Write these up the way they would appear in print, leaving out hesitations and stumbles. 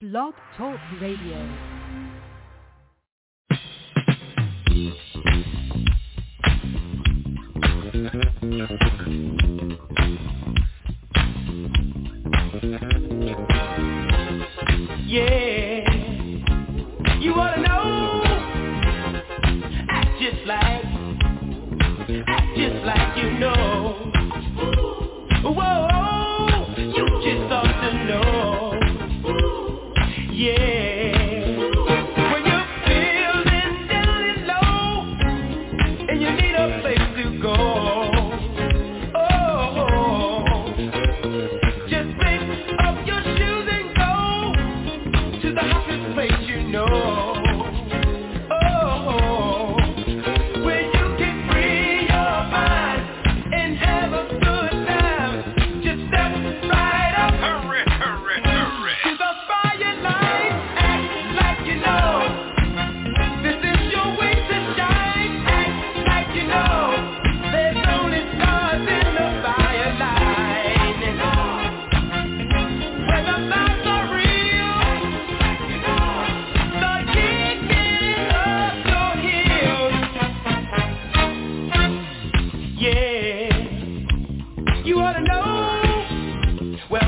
Blog Talk Radio. Yeah, you wanna know? Act just like you know. Whoa, you just ought to know. Yeah, when you're feeling down and low, and you need a place to go. Oh, just pick up your shoes and go to the hottest place you know. Oh, where you can free your mind and have a good time. Just step right up to the fire line. Act like you know this is your way to shine. Act like you know there's only stars in the fire line. Where the lights are real, start kicking up your heels. Yeah, you ought to know. Well.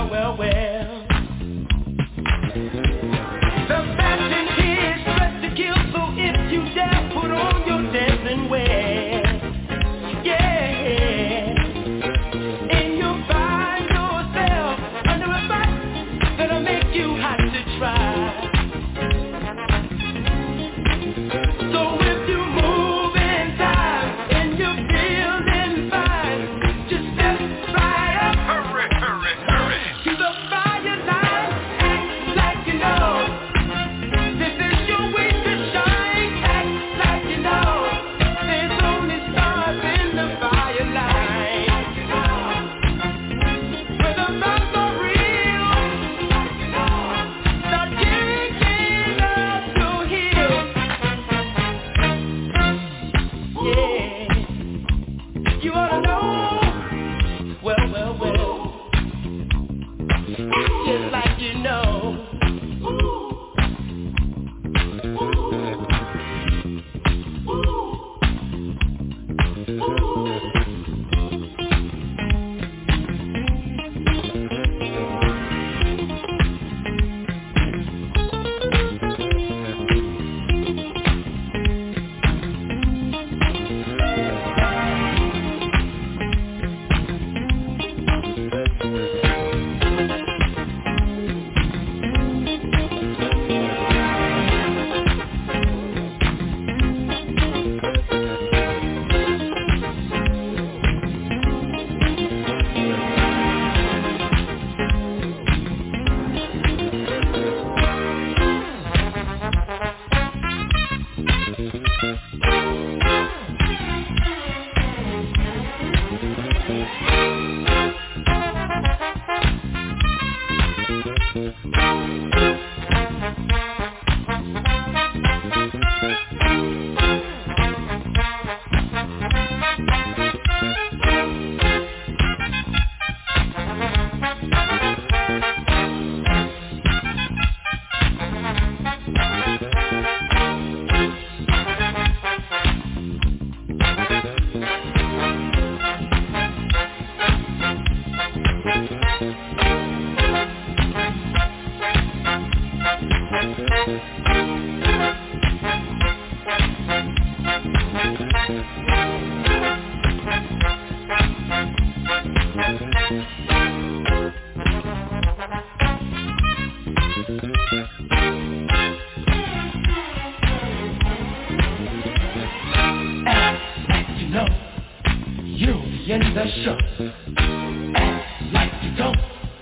The fashion is dressed to kill, so if you dare, put on your dancing wear. Yeah, and you'll find yourself under a fight that'll make you hot to try. So if you move in time and you're feeling fine, just step right up to the fire line. Act like you know this is your way to shine. Act like you know there's only stars in the fire line. Where the lights are real, start kicking up your heels. Yeah, you ought to know. Well. Act just like you know. Act like you know you'll be in the show. Act like you don't,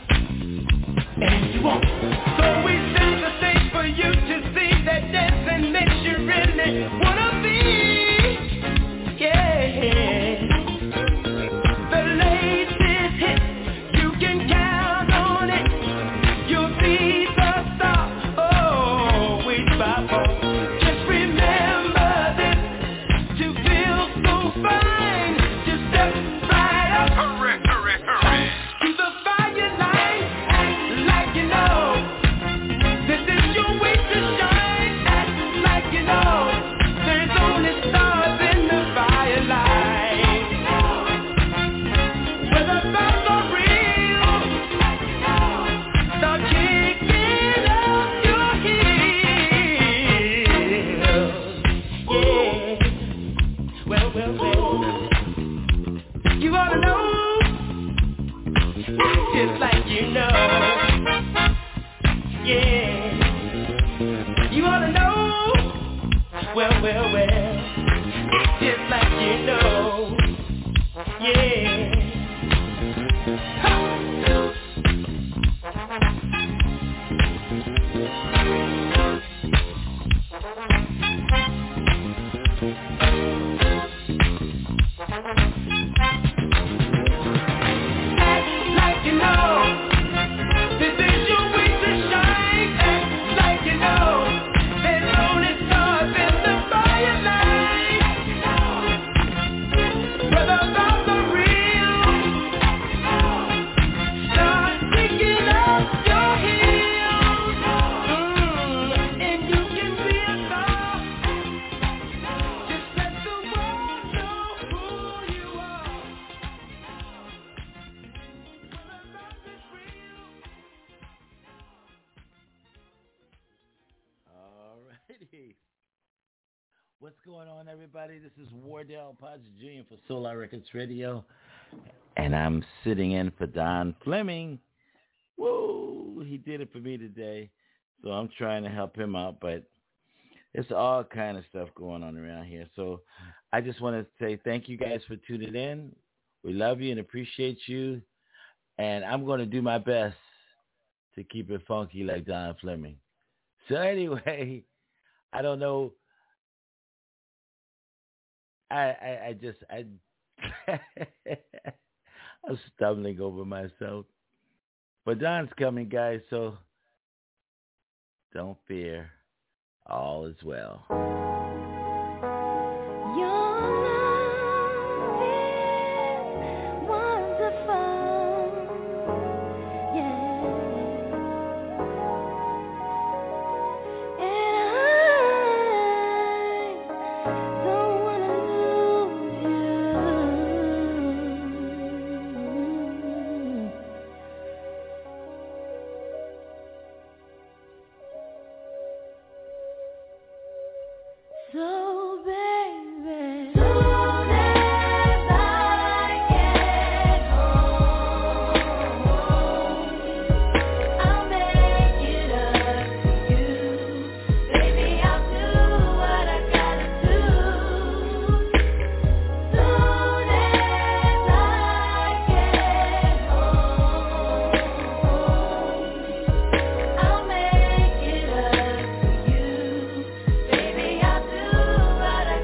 and you won't. So we set the stage for you to see that dancing makes you really wanna be. Yeah, the latest hit, you can count on it. You'll be the star. Oh, wait, Papa. Just remember this, to feel so fine. Just step right up Yeah. You ought to know. Well. It's just like you know. Yeah. What's going on, everybody? This is Wardell Podge Jr. for Solar Records Radio, and I'm sitting in for Don Fleming. Whoa, he did it for me today, so I'm trying to help him out, but it's all kind of stuff going on around here. So I just want to say thank you guys for tuning in. We love you and appreciate you, and I'm going to do my best to keep it funky like Don Fleming. So anyway, I don't know. I'm stumbling over myself. But Don's coming, guys, so don't fear. All is well. What I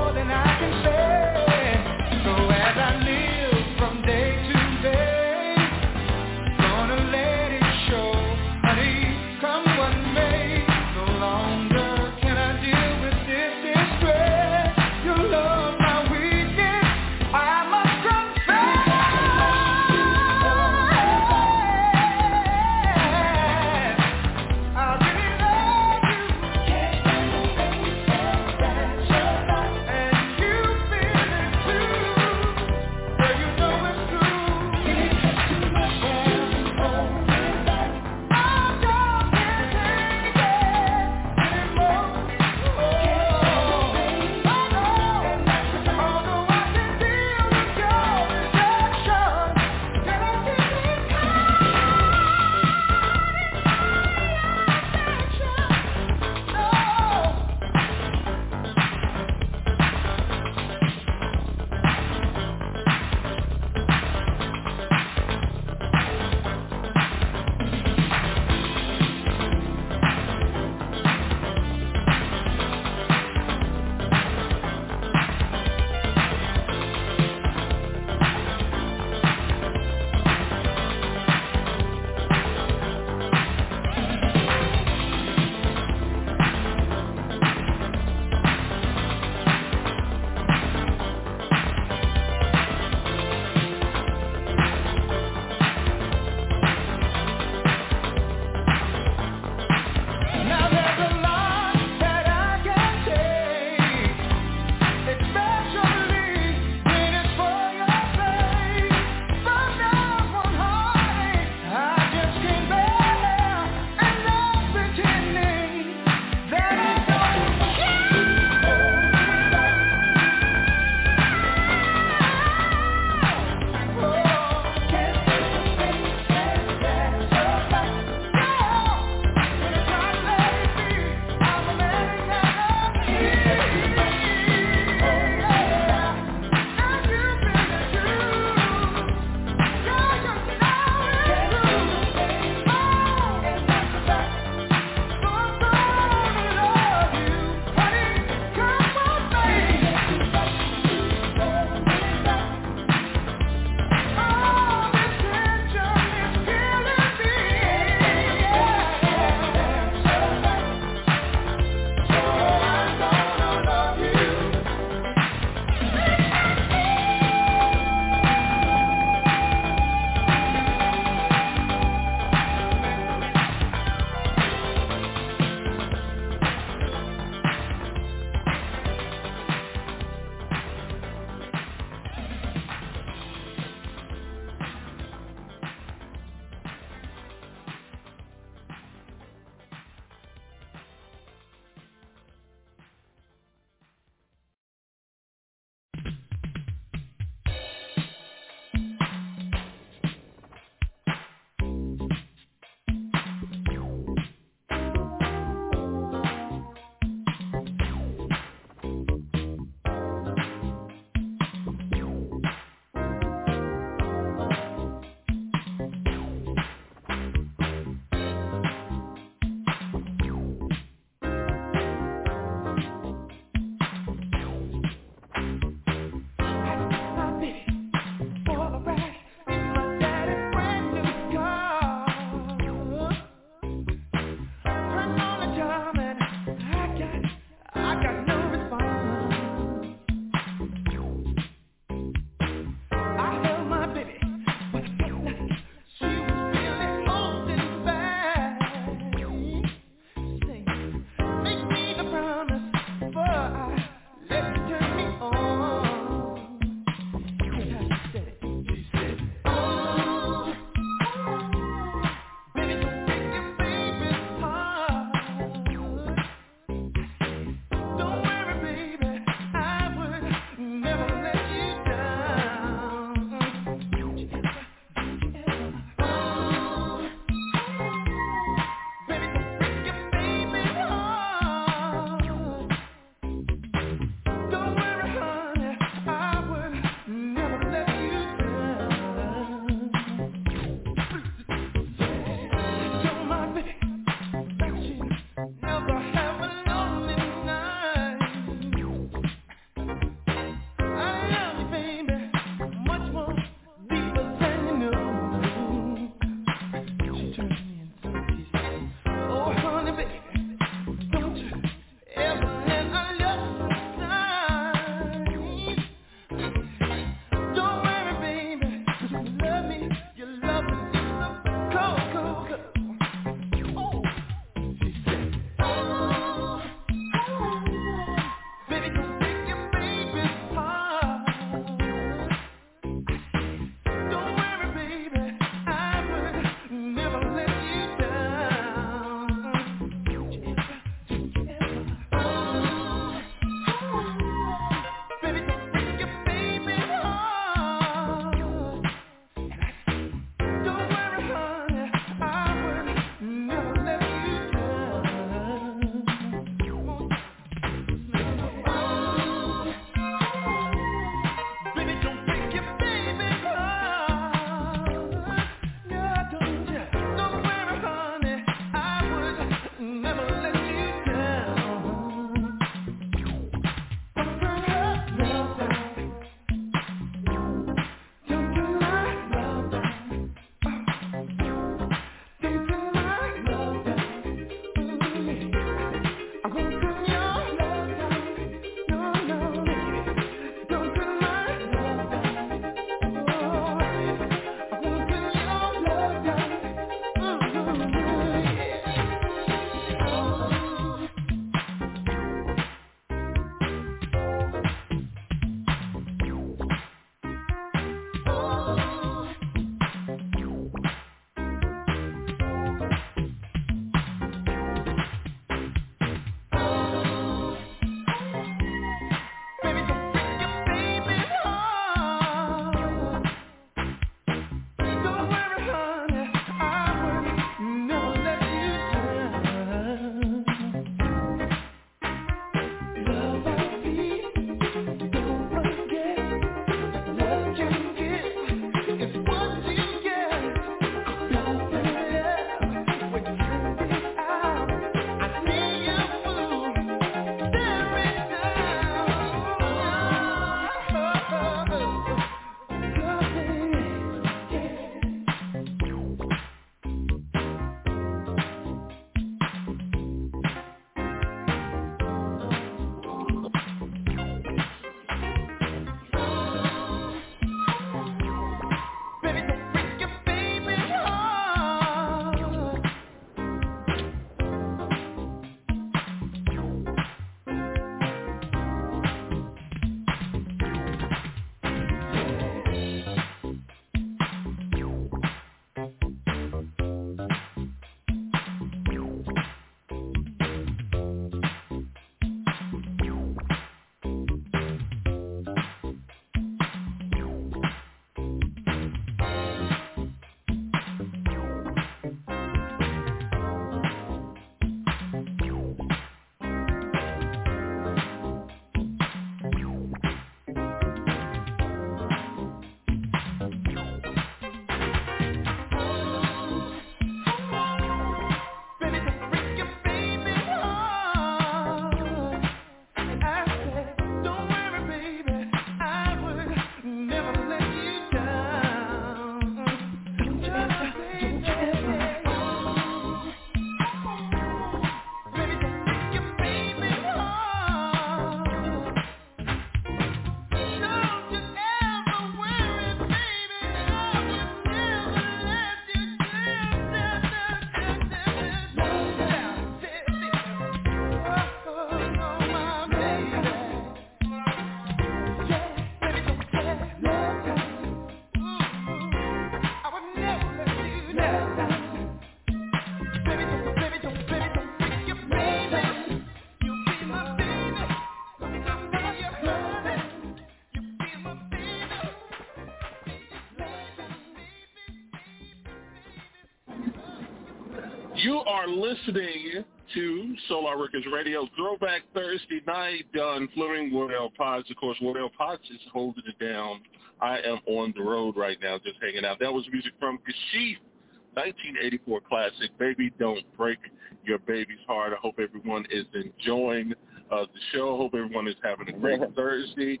You are listening to Solar Records Radio, Throwback Thursday night. Don Fleming, Wardell Potts. Of course, Wardell Potts is holding it down. I am on the road right now, just hanging out. That was music from Kashif, 1984 classic, Baby Don't Break Your Baby's Heart. I hope everyone is enjoying the show. I hope everyone is having a great Thursday.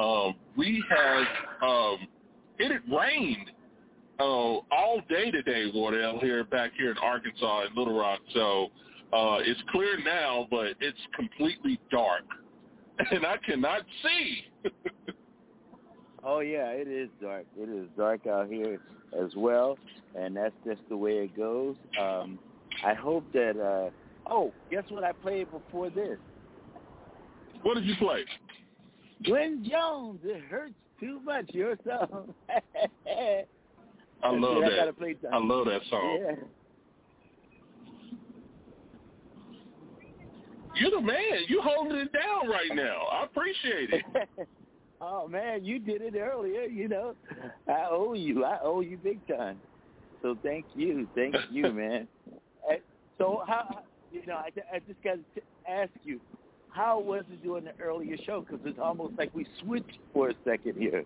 It had rained all day today, Wardell, back here in Arkansas in Little Rock. So it's clear now, but it's completely dark, and I cannot see. Oh, yeah, it is dark. It is dark out here as well, and that's just the way it goes. I hope that guess what I played before this? What did you play? Glenn Jones, It Hurts Too Much, your song. I love that. I love that song. Yeah. You're the man. You holding it down right now. I appreciate it. Oh, man, you did it earlier, I owe you big time. So thank you, man. So how, I just got to ask you, how was it doing the earlier show? Because it's almost like we switched for a second here.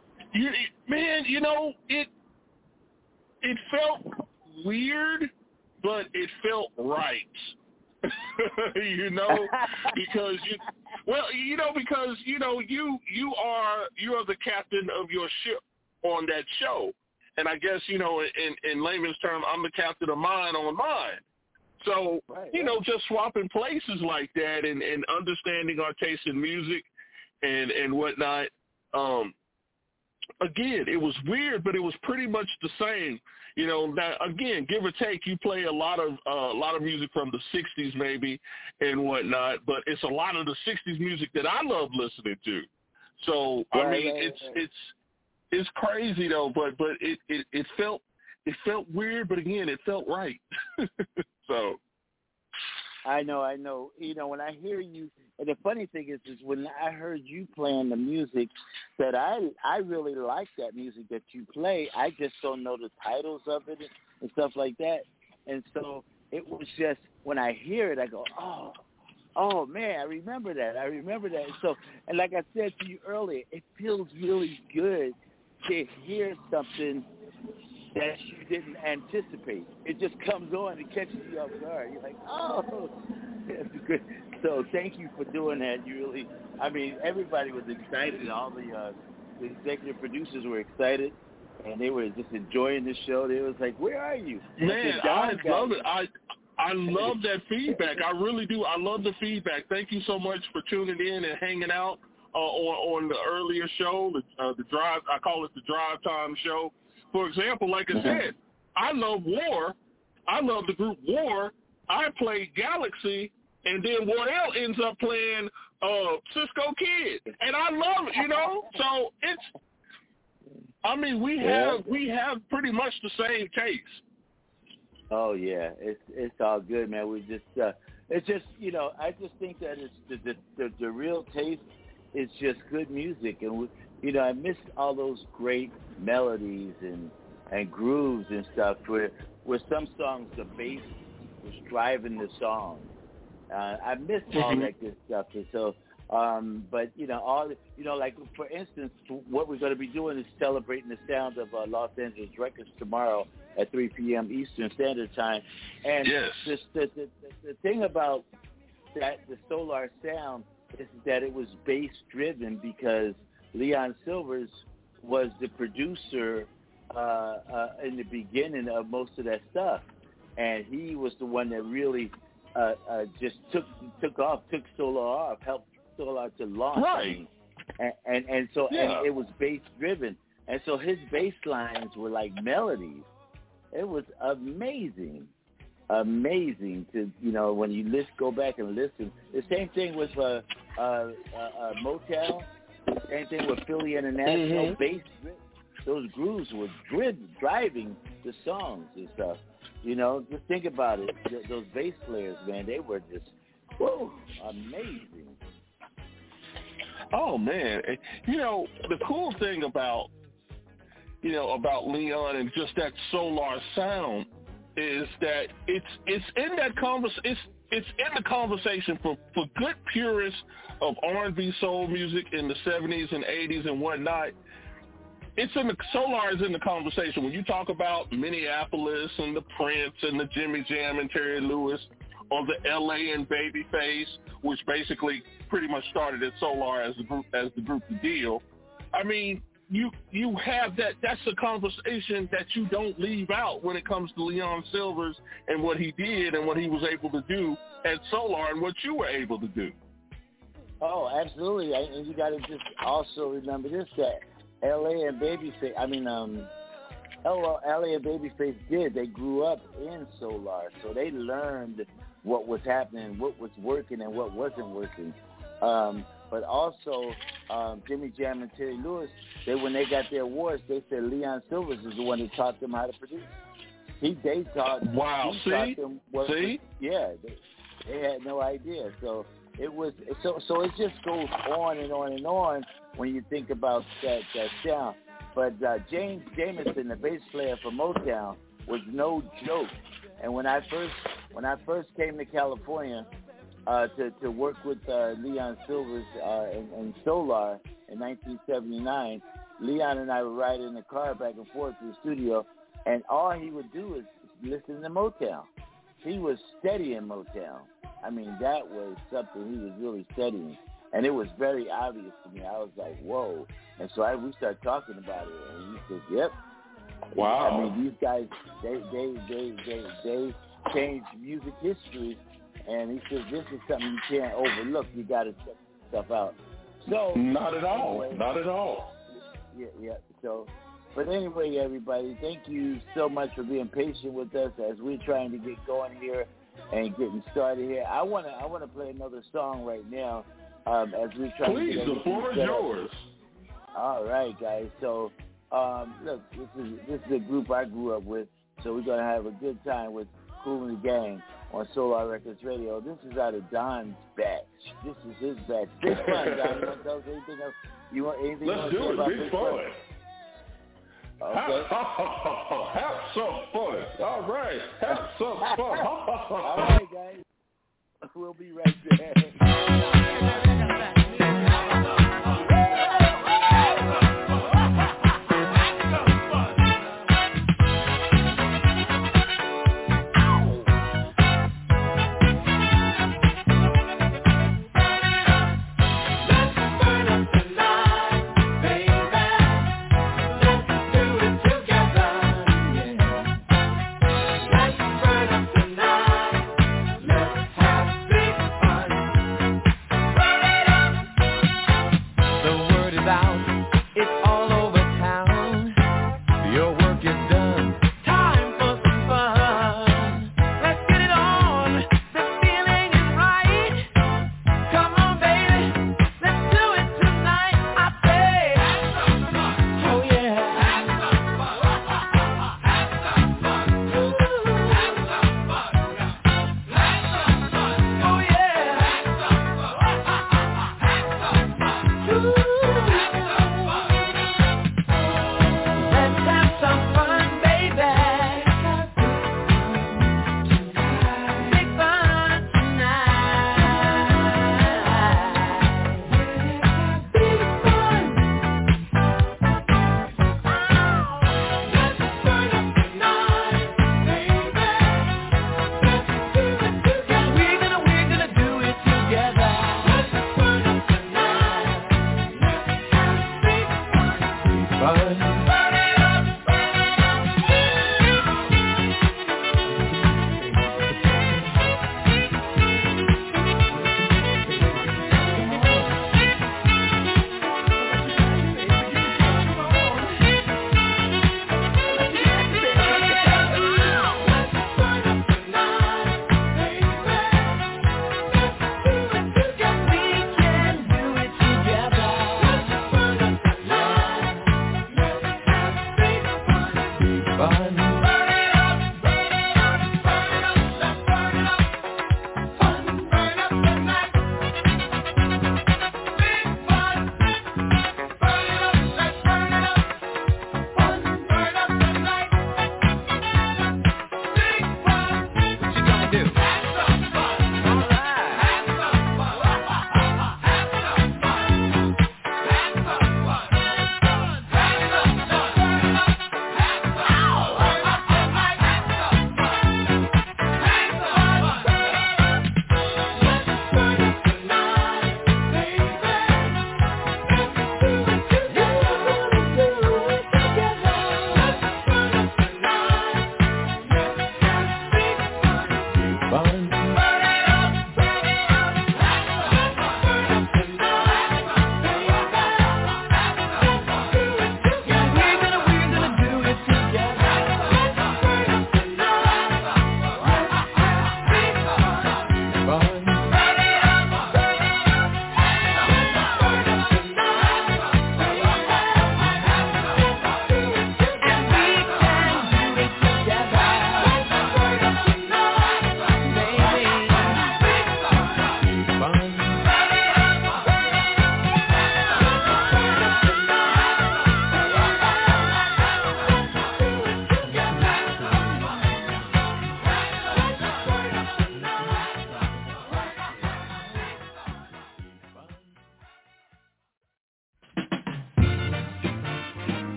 It felt weird, but it felt right. Because you are the captain of your ship on that show, and I guess in layman's term, I'm the captain of mine on mine. So just swapping places like that and understanding our taste in music and whatnot. Again, it was weird, but it was pretty much the same. Now, again, give or take, you play a lot of music from the 60s maybe and whatnot, but it's a lot of the 60s music that I love listening to. So, it's crazy, though, but it felt weird, but again, it felt right. So. I know. When I hear you, and the funny thing is when I heard you playing the music, that I really like that music that you play. I just don't know the titles of it and stuff like that. And so it was just, when I hear it, I go, oh man, I remember that. So, and like I said to you earlier, it feels really good to hear something that you didn't anticipate. It just comes on and catches you off guard. You're like, oh, that's good. So thank you for doing that. Everybody was excited. All the executive producers were excited, and they were just enjoying the show. They was like, where are you? Man, I love it. I love that feedback. I really do. I love the feedback. Thank you so much for tuning in and hanging out on the earlier show, the drive. I call it the Drive Time Show. For example, like I said, I love War. I love the group War. I play Galaxy, and then Wardell ends up playing Cisco Kid, and I love it. So we have pretty much the same taste. Oh yeah, it's all good, man. We just it's just I just think that it's the real taste is just good music, and I miss all those great melodies and grooves and stuff where some songs the bass was driving the song. I miss all that good stuff. And so, but like for instance, what we're going to be doing is celebrating the sound of Los Angeles Records tomorrow at 3 p.m. Eastern Standard Time. And yes. the thing about that, the Solar sound, is that it was bass driven because Leon Silvers was the producer in the beginning of most of that stuff, and he was the one that really just took Solar off, helped Solar to launch, right? And so and it was bass driven, and so his bass lines were like melodies. It was amazing to when you go back and listen. The same thing with Motown. Same thing with Philly International. Bass, those grooves were driving the songs and stuff. Just think about it. Those bass players, man, they were just amazing. Oh man, the cool thing about Leon and just that Solar sound is that it's in that it's in the conversation for good purists of R&B soul music in the 70s and 80s and whatnot. Solar is in the conversation. When you talk about Minneapolis and the Prince and the Jimmy Jam and Terry Lewis, or the L.A. and Babyface, which basically pretty much started at Solar as the group The Deal. I mean, you have that. That's a conversation that you don't leave out when it comes to Leon Sylvers and what he did and what he was able to do at Solar and what you were able to do. Oh, absolutely. And you got to just also remember this, that L.A. and Babyface, L.A. and Babyface they grew up in Solar, so they learned what was happening, what was working and what wasn't working. But also, Jimmy Jam and Terry Lewis, when they got their awards, they said Leon Sylvers is the one that taught them how to produce. They taught them what. See? Yeah, they had no idea. So it was so it just goes on and on and on when you think about that sound. But James Jamerson, the bass player for Motown, was no joke. And when I first came to California to work with Leon Sylvers and Solar in 1979, Leon and I would ride in the car back and forth to the studio, and all he would do is listen to Motown. He was studying Motown. I mean, that was something he was really studying, and it was very obvious to me. I was like, whoa. And so we started talking about it, and he said, yep. Wow. I mean, these guys, they changed music history, and he said, this is something you can't overlook. You got to check stuff out. So Not at all. Anyway, Not at all. Yeah. So, but anyway, everybody, thank you so much for being patient with us as we're trying to get going here and getting started here. I wanna play another song right now as we try to get the floor is yours. All right, guys. So, look, this is a group I grew up with, so we're gonna have a good time with Kool and the Gang on Solar Records Radio. This is out of Don's batch. This is his batch. Big fun, Don. You want to tell us anything else? You want anything Let's else do it. Big Big fun. Okay. Have some fun. All right. Have some fun. All right, guys. We'll be right there. Run it up!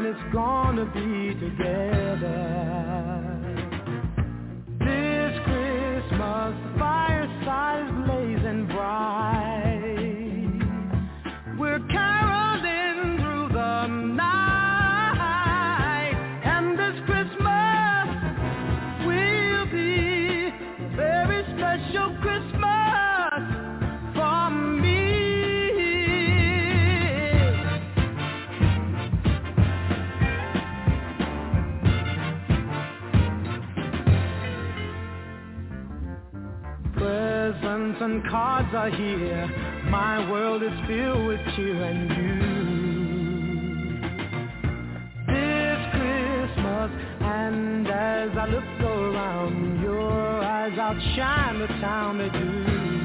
it's gonna be together. This Christmas, the fireside is blazing bright. We're caroling through the night, and this Christmas will be a very special Christmas for me. Presents and cards are here. My world is filled with cheer and you. This Christmas, and as I look around, your eyes outshine the town they do.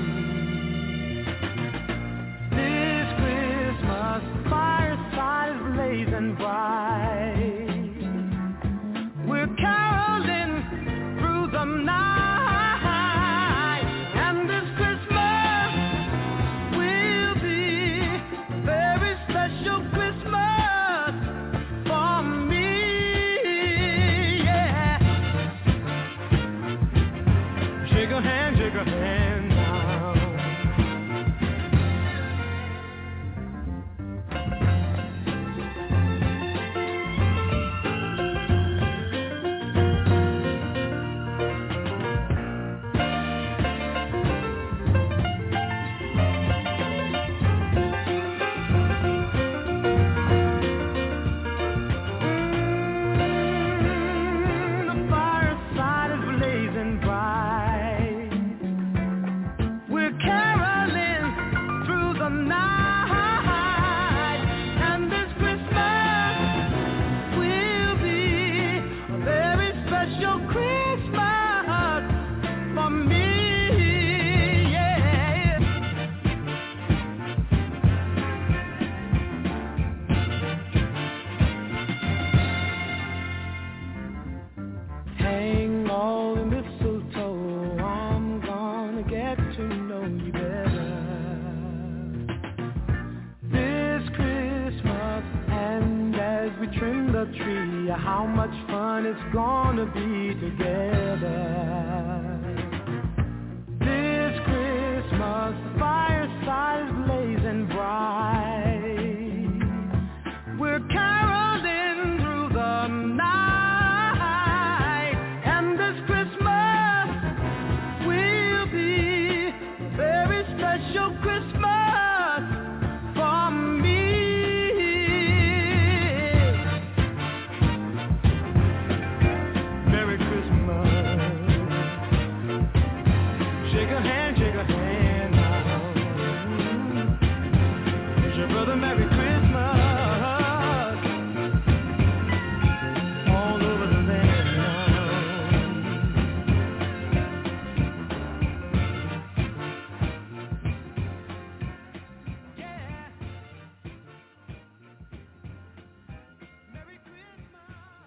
This Christmas, fireside is blazing bright. We're caroling through the night. How much fun it's gonna be together. This Christmas, the fireside is blazing bright. We're caroling through the night, and this Christmas will be a very special Christmas for me. Merry Christmas all over the land yeah. Merry Christmas.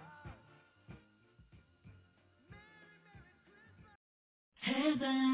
Heaven.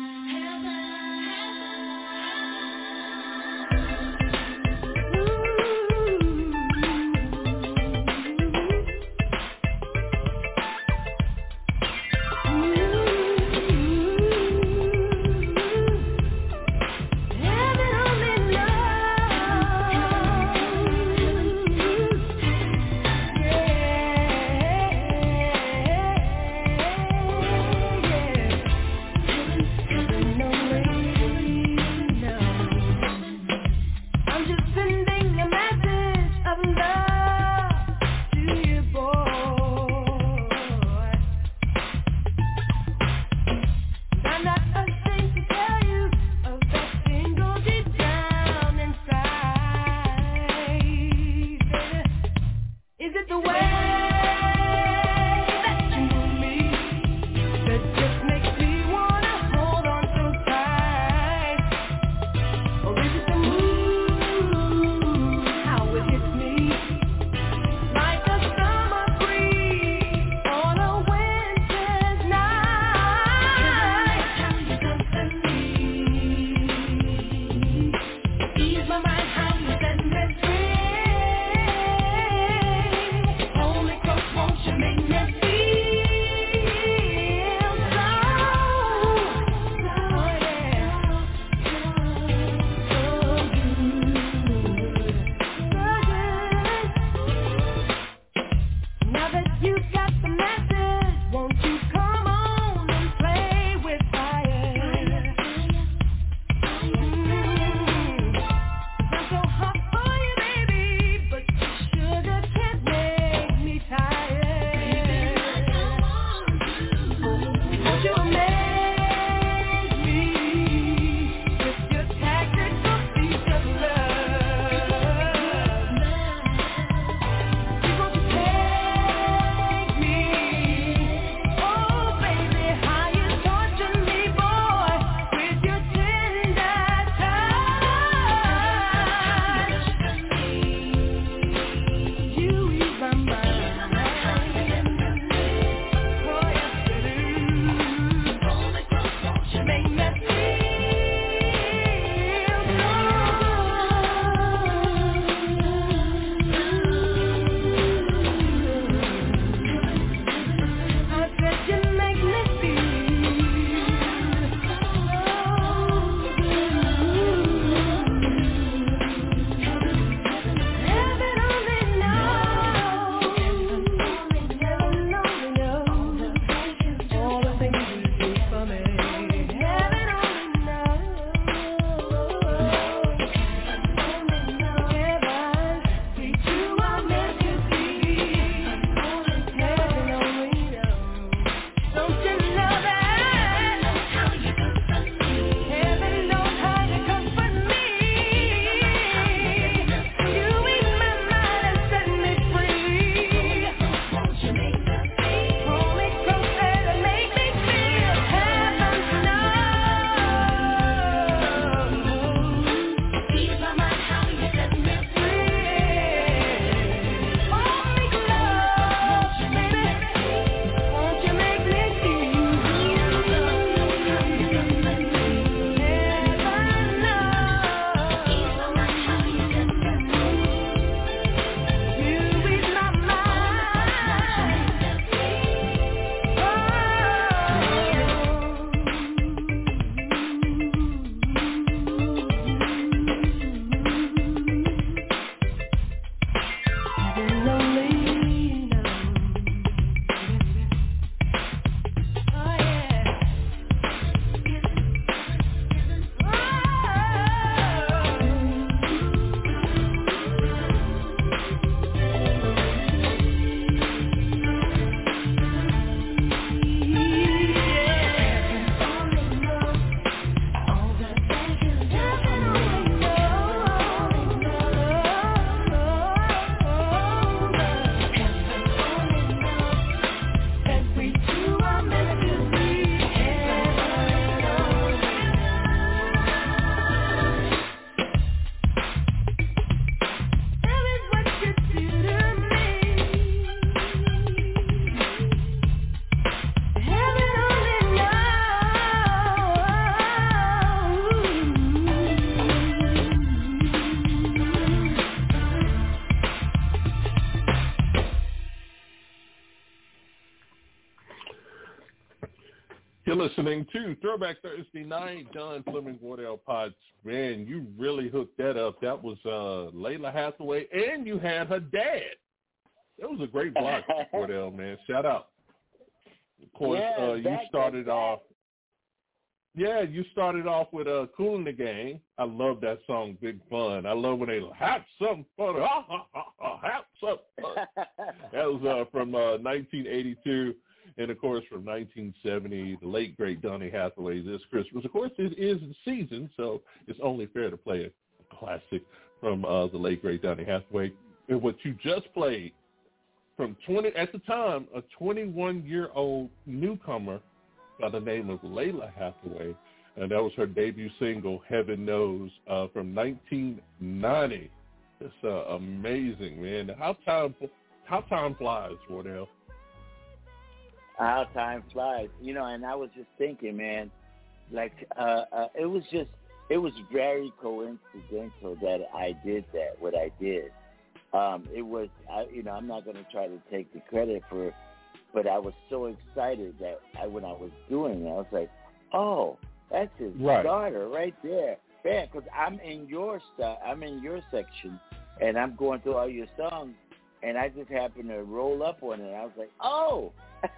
You're listening to Throwback Thursday Night, Don Fleming, Wardell Potts. Man, you really hooked that up. That was Lalah Hathaway, and you had her dad. That was a great block, Wardell, man. Shout out. Of course, you started off. Yeah, you started off with Kool and the Gang. I love that song, Big Fun. I love when they have some fun. Have some fun. That was from 1982. And, of course, from 1970, the late, great Donny Hathaway, This Christmas. Of course, it is the season, so it's only fair to play a classic from the late, great Donny Hathaway. And what you just played from at the time, a 21-year-old newcomer by the name of Lalah Hathaway, and that was her debut single, Heaven Knows, from 1990. It's amazing, man. How time flies, Wardell. How time flies, and I was just thinking, man, like it was very coincidental that I did that, what I did. It was, I'm not going to try to take the credit for it, but I was so excited that when I was doing it, I was like, oh, that's his daughter right there. Man, because I'm in your section, and I'm going through all your songs, and I just happened to roll up on it. I was like, oh,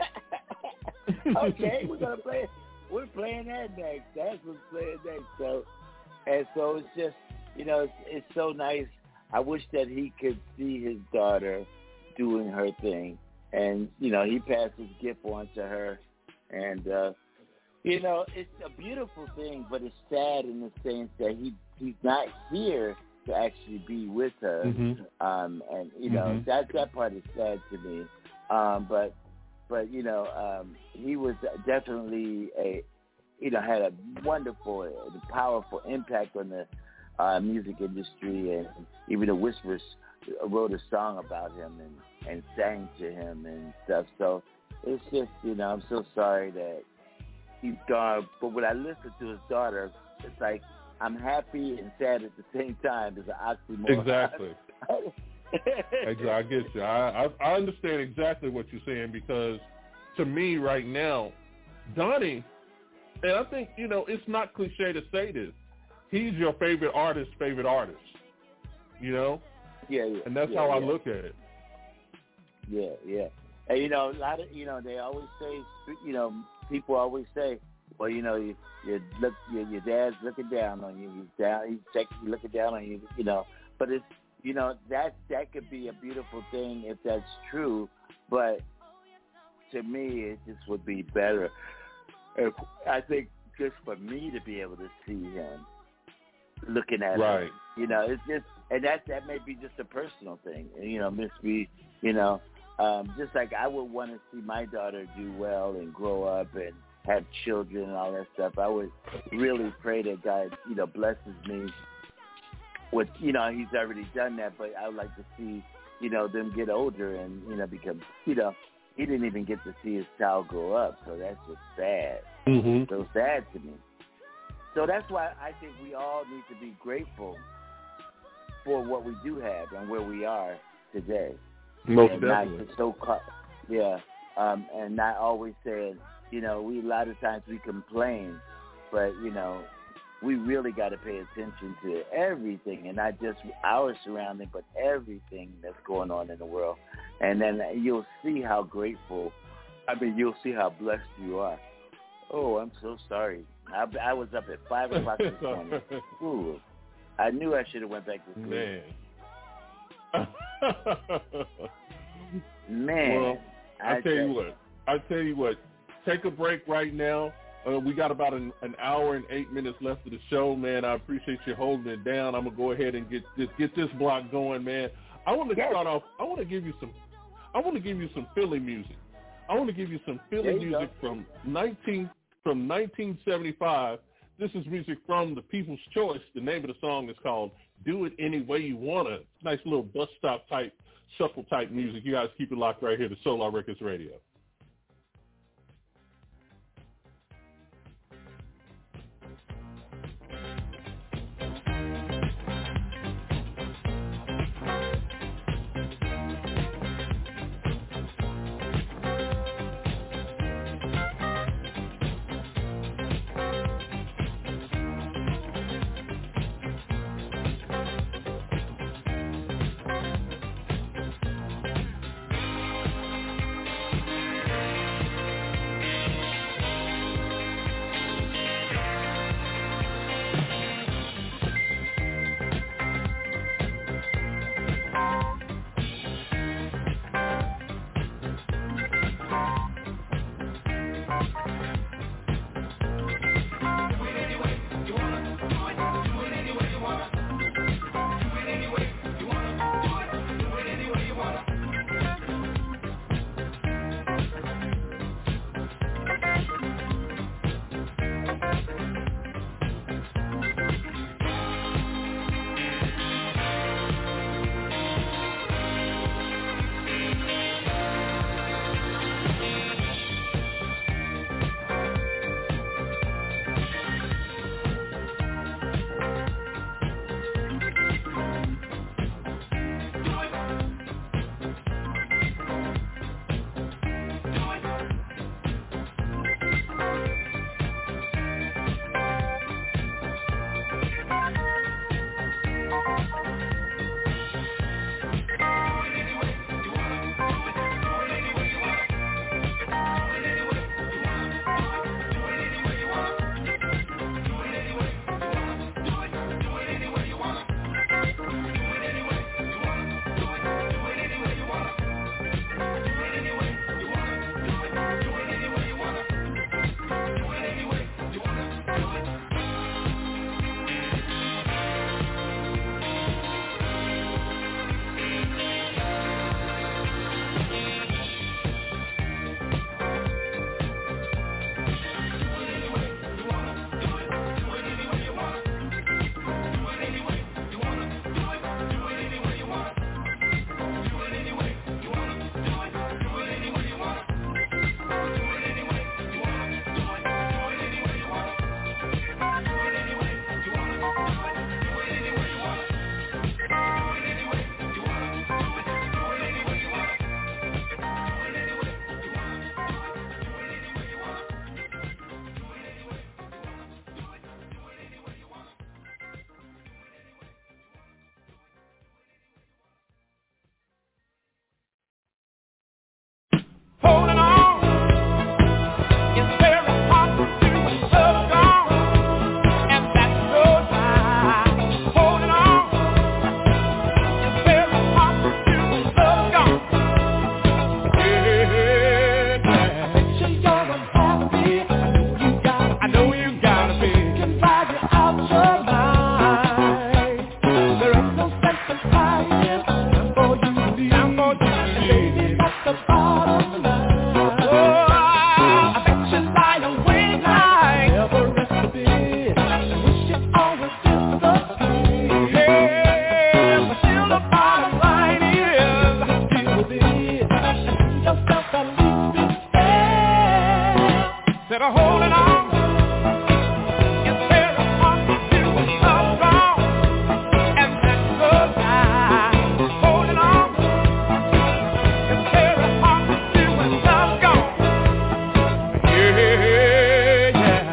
okay, we're playing that next. That's what's playing next. So it's just, it's so nice. I wish that he could see his daughter doing her thing. And, he passed his gift on to her. And, it's a beautiful thing, but it's sad in the sense that he's not here to actually be with her. Mm-hmm. And, that part is sad to me. But he was definitely had a wonderful and powerful impact on the music industry, and even the Whispers wrote a song about him and sang to him and stuff. So it's just, I'm so sorry that he's gone. But when I listen to his daughter, it's like I'm happy and sad at the same time. It's an oxymoron. Exactly. Exactly. I get you. I understand exactly what you're saying, because to me right now, Donny, and I think, it's not cliche to say this, he's your favorite artist. Yeah. And that's how I look at it. Yeah. And, a lot of, they always say, people always say, well, your dad's looking down on you. He's looking down on you, But it's, that could be a beautiful thing if that's true. But to me, it just would be better if, I think, just for me to be able to see him looking at him. It's just, and that may be just a personal thing. Just like I would want to see my daughter do well and grow up and have children and all that stuff. I would really pray that God, blesses me with, he's already done that, but I would like to see, them get older and, become, he didn't even get to see his child grow up, so that's just sad. Mm-hmm. So sad to me. So that's why I think we all need to be grateful for what we do have and where we are today. Most and definitely. And not always saying, we a lot of times we complain, but, we really got to pay attention to everything, and not just our surrounding, but everything that's going on in the world. And then you'll see how grateful, you'll see how blessed you are. Oh, I'm so sorry. I was up at 5 o'clock this morning. Ooh, I knew I should have went back to sleep. Man. Well, I tell you what. Take a break right now. We got about an hour and 8 minutes left of the show, man. I appreciate you holding it down. I'm gonna go ahead and get this block going, man. I want to start off. I want to give you some Philly music. I want to give you some Philly music from 1975. This is music from the People's Choice. The name of the song is called "Do It Any Way You Wanna." Nice little bus stop type, shuffle type music. You guys keep it locked right here to Solar Records Radio. that are holding on. It's very hard to do with love strong, and that's good time. Holding on. It's very hard to do with love gone. Yeah, yeah.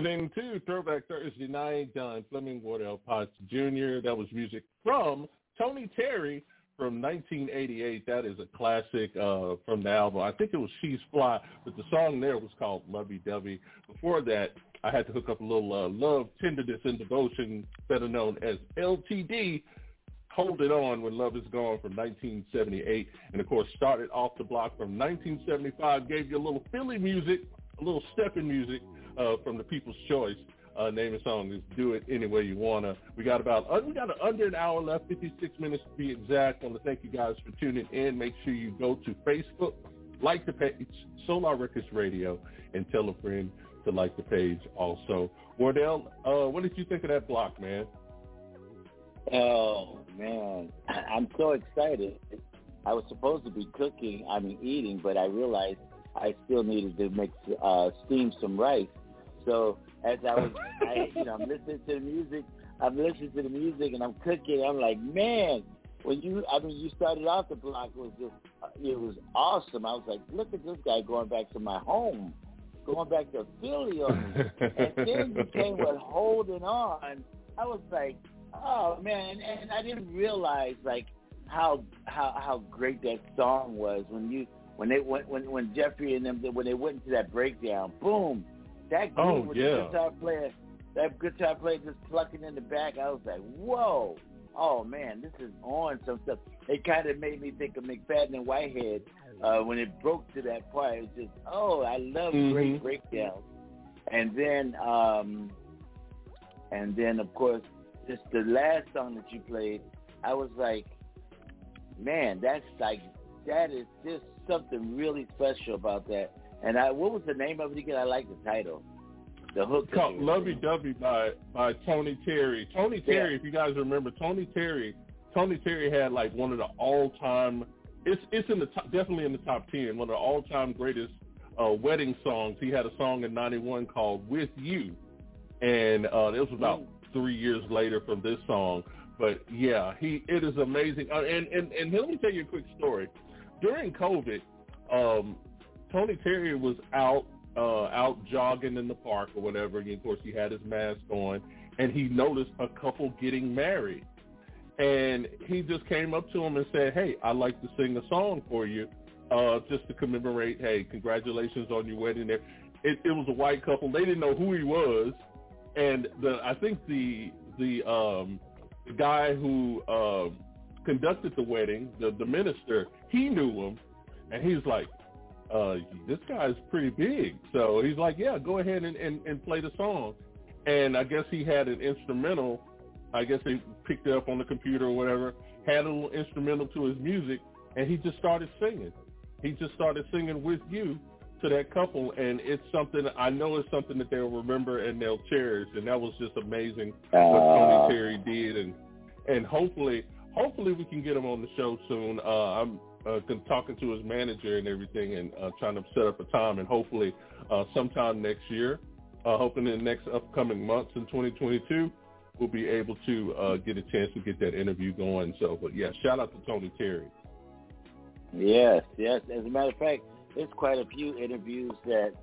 listening to Throwback Thursday Night, Don Fleming, Wardell Potts Jr. That was music from Tony Terry from 1988. That is a classic from the album. I think it was She's Fly, but the song there was called Lovey Dovey. Before that, I had to hook up a little Love, Tenderness, and Devotion, better known as LTD, Hold It On When Love Is Gone from 1978. And, of course, started off the block from 1975, gave you a little Philly music, a little stepping music from the People's Choice. Name of the song is Do It Any Way You Wanna. We got under an hour left, 56 minutes to be exact. I want to thank you guys for tuning in. Make sure you go to Facebook, like the page, Solar Records Radio, and tell a friend to like the page also. Wardell, what did you think of that block, man? Oh, man. I'm so excited. I was supposed to be eating, but I realized I still needed to steam some rice. So as I'm listening to the music, and I'm cooking. I'm like, man, you started off the block, it was awesome. I was like, look at this guy going back to my home, going back to Philly on me. And then you came with Holding On. I was like, oh man, and I didn't realize like how great that song was when Jeffrey and them when they went into that breakdown, boom, that groove with the guitar player just plucking in the back. I was like, whoa, oh man, this is on some stuff. It kind of made me think of McFadden and Whitehead when it broke to that part. It was just, I love great breakdowns. And then of course, just the last song that you played, I was like, man, that is just something really special about that. And what was the name of it again? I like the title. The hook. It's called Lovey Dovey by Tony Terry. Tony Terry, if you guys remember, Tony Terry had like one of the all-time, it's in the top, definitely in the top 10, one of the all-time greatest wedding songs. He had a song in 91 called With You. And it was about 3 years later from this song. But yeah, it is amazing. And let me tell you a quick story. During COVID, Tony Terry was out jogging in the park or whatever, and of course he had his mask on, and he noticed a couple getting married. And he just came up to him and said, hey, I'd like to sing a song for you just to commemorate, hey, congratulations on your wedding. It was a white couple. They didn't know who he was. And I think the guy who conducted the wedding, the minister, he knew him, and he's like, this guy's pretty big. So he's like, yeah, go ahead and play the song. And I guess he had an instrumental. I guess they picked it up on the computer or whatever, had a little instrumental to his music, and he just started singing. He just started singing With You to that couple, and it's something, I know it's something that they'll remember and they'll cherish, and that was just amazing what Tony Terry did, and hopefully we can get him on the show soon. I'm talking to his manager and everything, and trying to set up a time, and hopefully sometime next year, hoping in the next upcoming months in 2022, we'll be able to get a chance to get that interview going. So, but yeah, shout out to Tony Terry. Yes. As a matter of fact, there's quite a few interviews that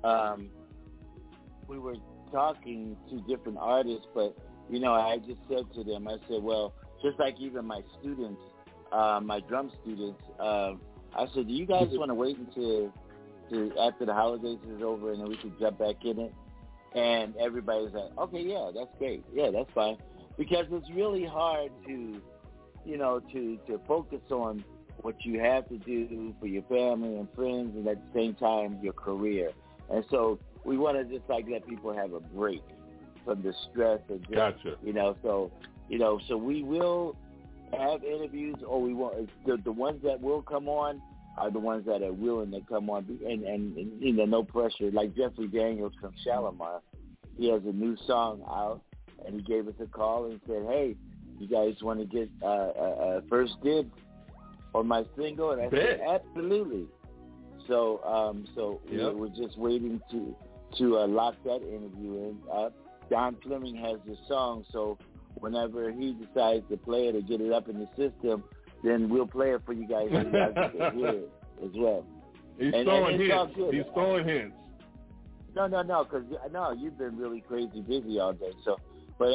we were talking to different artists, but, I just said to them, I said, well, just like even my students, my drum students, I said, do you guys want to wait until after the holidays is over and then we can jump back in it? And everybody's like, okay, yeah, that's great. Yeah, that's fine. Because it's really hard to focus on what you have to do for your family and friends, and at the same time your career. And so we want to just like let people have a break from the stress and just, gotcha. So we will have interviews, or we want the ones that will come on are the ones that are willing to come on, and no pressure. Like Jeffrey Daniels from Shalimar, he has a new song out, and he gave us a call and said, hey, you guys want to get a first dibs on my single? And I said, absolutely. So we're just waiting to lock that interview in. Don Fleming has the song, so whenever he decides to play it or get it up in the system, then we'll play it for you guys so you guys can hear it as well. He's throwing hints. He's throwing hints. No, because no, you've been really crazy busy all day. So, but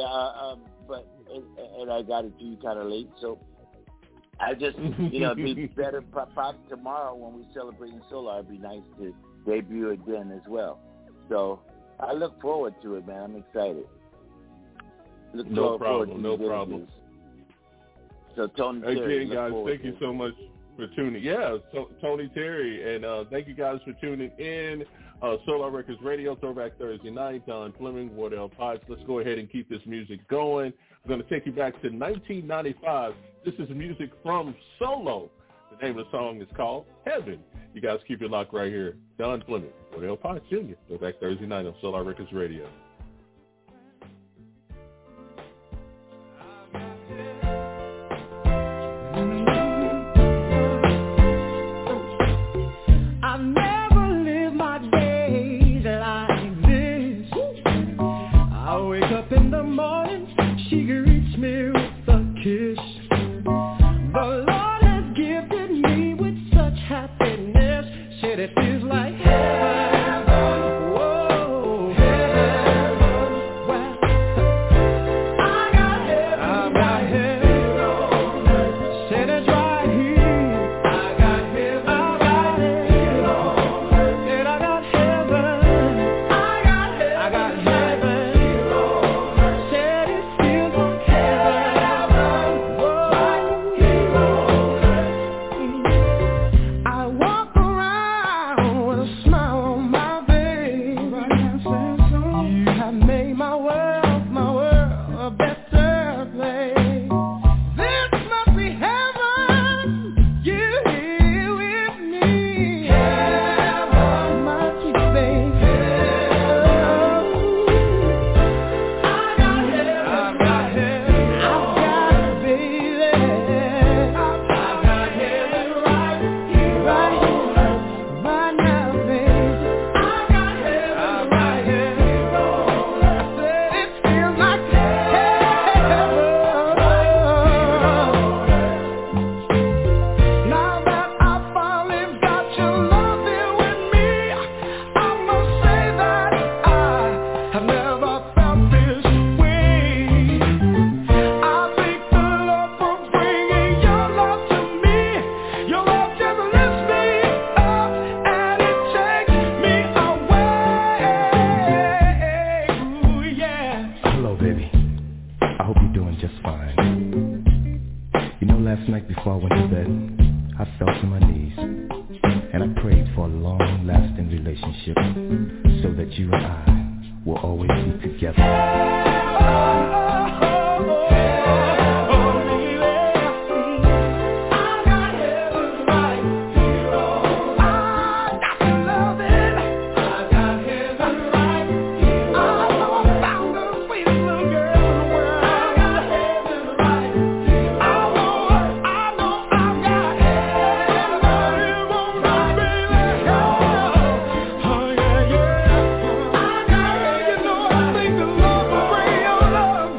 I got it to you kind of late. So, I just, it'd be better probably tomorrow when we celebrate in Solar. It'd be nice to debut again as well. So, I look forward to it, man. I'm excited. No problem. So, Tony Terry, again, guys, thank you so much for tuning. Yeah, Tony Terry, and thank you guys for tuning in. Solar Records Radio, Throwback Thursday night. Don Fleming, Wardell Potts. Let's go ahead and keep this music going. I'm going to take you back to 1995. This is music from Solo. The name of the song is called Heaven. You guys keep your lock right here. Don Fleming, Wardell Potts Jr., Throwback Thursday night on Solar Records Radio. Love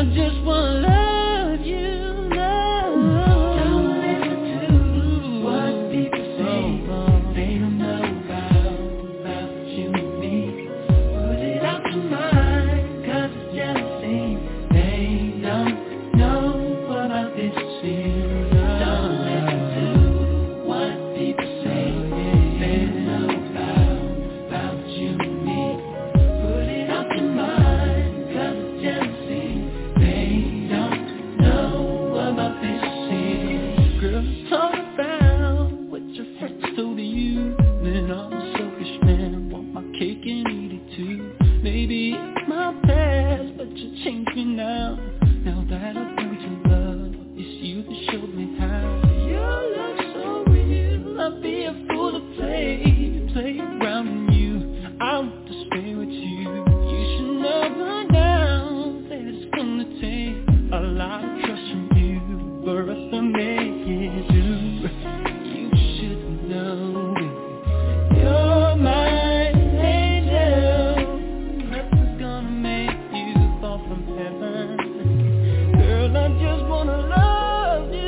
just wanna love you, love. Don't listen to what people say. They don't know about you and me. Put it out your mind, 'cause it's jealousy. They don't know about this feeling. Don't listen to what people say. They don't know about you and me. Put it out your mind, 'cause it's jealousy. They don't know about this feeling. Girl, talk about what your friends told you. Then I'm a selfish man, want my cake and eat it too. Maybe it's my past, but you changed me now. Now that I've learned to love, it's you that showed me how. Your love so real, I'd be a fool to play around with you. I want to stay with you. You should know by now that it's gonna take a lot of trust from you for us to make it through. You should know, baby, you're my angel. Nothing's gonna make you fall from heaven. Girl, I just wanna love you.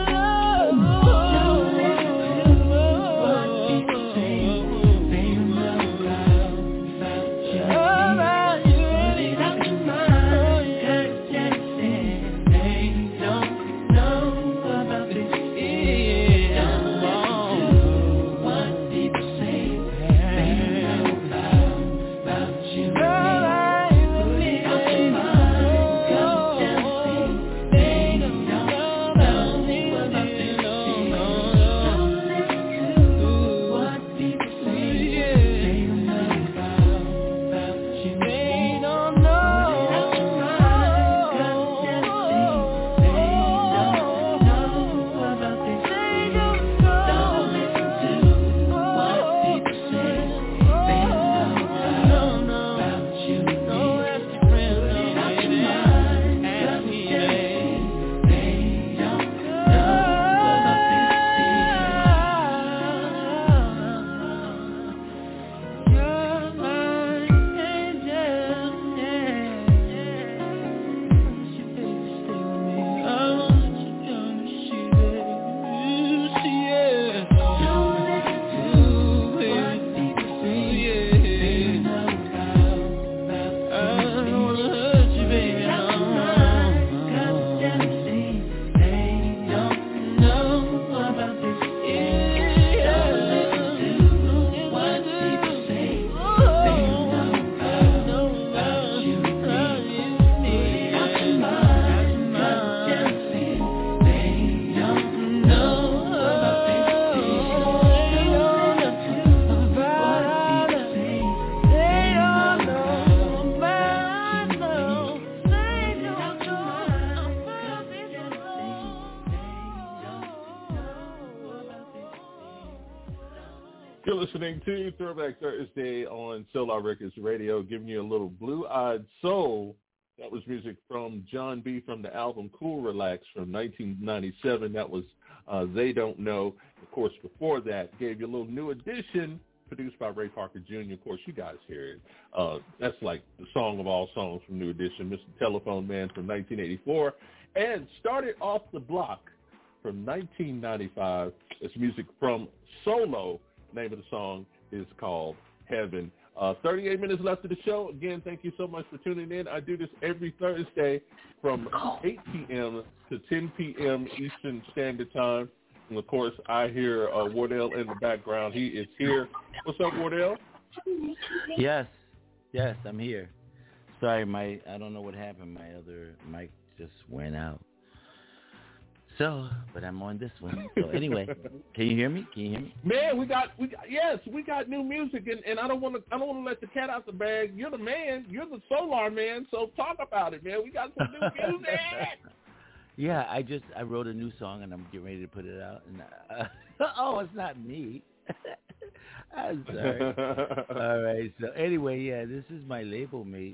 Don't listen to what people say. They don't know about you. Put it out your mind, 'cause it's jealousy. They don't know about this feeling. Don't listen to what people say. They don't know about you and me. Put it out your mind, 'cause it's jealousy. They don't know about this feeling. Don't listen to what people say. They don't know about you and me. Put it out your mind, 'cause it's jealousy. They don't know about this feeling. Don't listen to what people say. They don't know about you and me. Put it out your mind, 'cause it's jealousy. They don't know about this feeling. You're my angel, yeah. You baby, stay with me. I want you to see that you see it. Don't listen to what people say. They don't know about I don't wanna hurt you, baby. Put it out your mind, 'cause it's jealousy. They don't know about this feeling. Don't listen to what people say. They don't know about you and me. Put it out your mind, 'cause it's jealousy. They don't know about this feeling. Don't listen to what people say. They don't know about you and me. Put it out your mind, 'cause it's jealousy. You're listening to Throwback Thursday on Solar Records Radio, giving you a little Blue-Eyed Soul. That was music from John B. from the album Cool Relax from 1997. That was They Don't Know. Of course, before that, gave you a little New Edition, produced by Ray Parker Jr. Of course, you guys hear it. That's like the song of all songs from New Edition, Mr. Telephone Man from 1984. And started off the block from 1995. It's music from Solo. The name of the song is called Heaven. 38 minutes left of the show. Again, thank you so much for tuning in. I do this every Thursday from 8 p.m. to 10 p.m. Eastern Standard Time. And, of course, I hear Wardell in the background. He is here. What's up, Wardell? Yes, I'm here. Sorry, I don't know what happened. My other mic just went out. So, but I'm on this one. So anyway, can you hear me? Man, we got new music, and I don't want to let the cat out the bag. You're the man. You're the Solar man. So talk about it, man. We got some new music. Yeah, I wrote a new song, and I'm getting ready to put it out. And it's not me. I'm sorry. All right. So anyway, yeah, this is my label mate,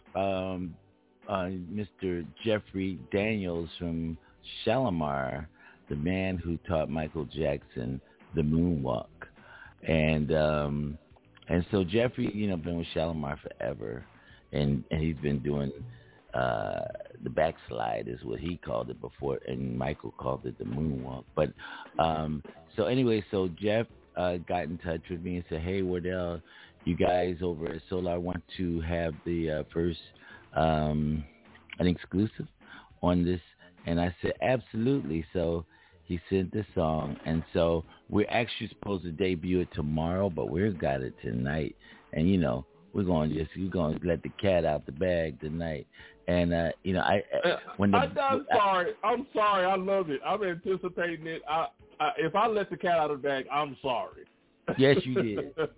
Mr. Jeffrey Daniels from Shalimar, the man who taught Michael Jackson the moonwalk. And so Jeffrey, been with Shalimar forever, and he's been doing the backslide is what he called it before, and Michael called it the moonwalk. But so anyway, so Jeff got in touch with me and said, hey, Wardell, you guys over at Solar want to have the first an exclusive on this. And I said, absolutely. So he sent the song. And so we're actually supposed to debut it tomorrow, but we've got it tonight. And, you know, we're going to let the cat out the bag tonight. And, you know, I'm sorry. I love it. I'm anticipating it. If I let the cat out of the bag, I'm sorry. Yes, you did. but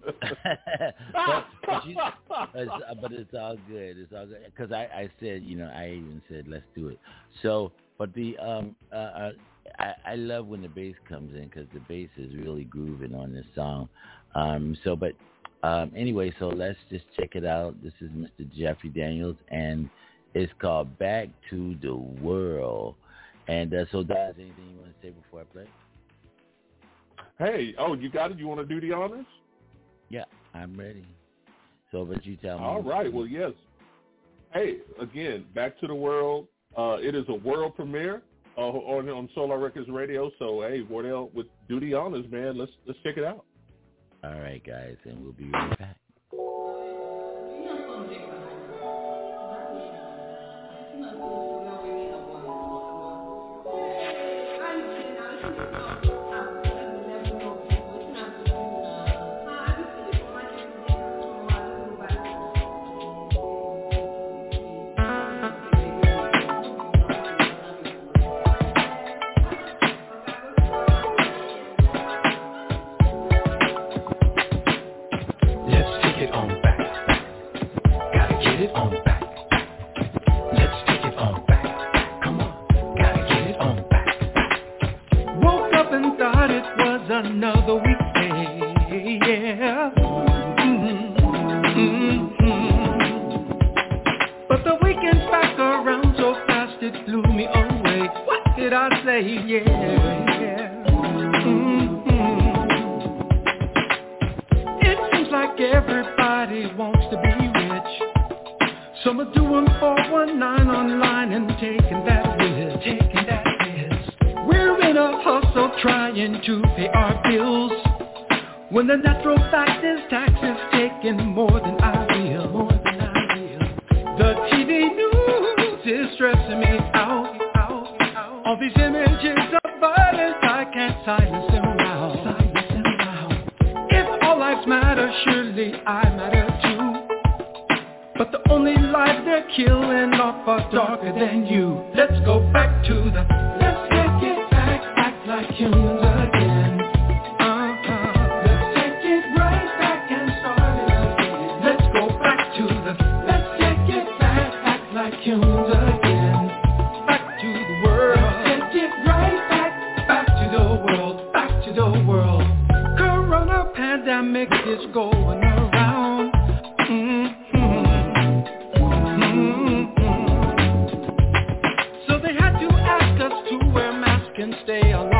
it's all good. It's all good. Because I said, you know, I even said, let's do it. So, but the I love when the bass comes in because the bass is really grooving on this song. Anyway, so let's just check it out. This is Mr. Jeffrey Daniels, and it's called Back to the World. And so, Daz, anything you want to say before I play? Hey, you got it? You want to do the honors? Yeah, I'm ready. So, but you tell me. All right. Well, yes. Hey, again, Back to the World. It is a world premiere on Solar Records Radio. So, hey, Wardell, do the honors, man. Let's check it out. All right, guys, and we'll be right back. Another weekday, yeah. But the weekend's back around so fast it blew me away. What did I say? Yeah. It seems like everybody wants to be rich. Some are doing 419 online and taking that risk. We're in a hustle trying to pay our bills, when the natural fact is taxes taking more than I will. The TV news is stressing me out. All these images of violence, I can't silence them now. If all lives matter, surely I matter too. But the only lives they're killing off are darker than you. Let's go back to the like humans again. Let's take it right back and start it again. Let's go back to let's take it back, act like humans again. Back to the world. Let's take it right back to the world, back to the world. Corona pandemic is going around. So they had to ask us to wear masks and stay alive.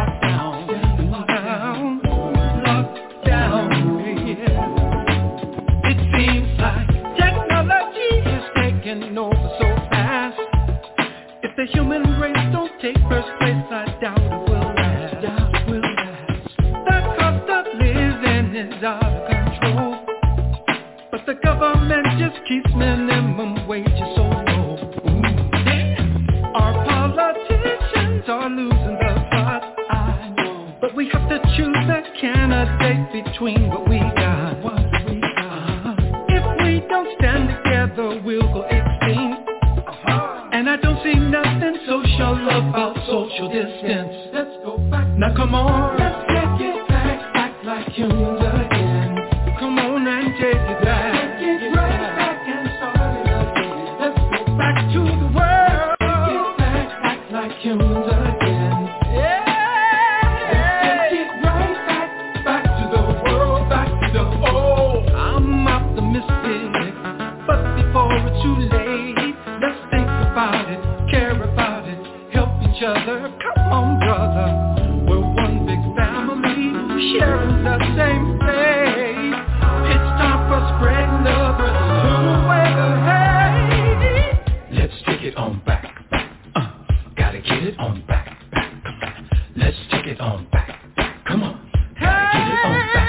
The human race don't take first place, I doubt it will last. The cost of living is out of control, but the government just keeps minimum wages so low. Our politicians are losing the plot, I know, but we have to choose a candidate between what we got. If we don't stand together, we'll go extinct. And I don't see nothing social about social distance. Let's go back. Now come on, let's take it back, act like humans again. Come on and take it back. Take it right back and start it again. Let's go back to the world. Take it back, act like humans again. Yeah. Let's take it right back to the world, back to the old. I'm optimistic, but before it's too late, let's think about it, care about it, help each other. Come on, brother, we're one big family, sharing the same thing. it on back. Come on. Gotta get it on back.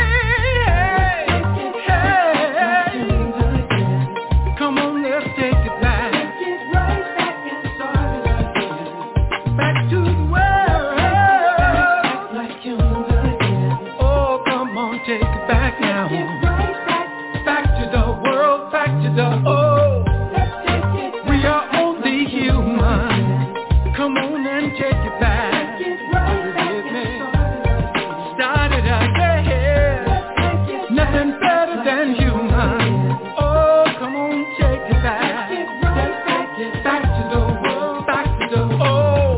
Come on, let's take it back. Take it right back and start it again. Back to the world. Act like you knew again. Oh, come on, take it back now. Take it right back. Back to the world, back to the oh. Let's take it back. We are only human. Come on and take it back. Take it right back and start it again. Nothing better than human. Oh, come on, take it back. Take it right back. Back to the world, back to the oh.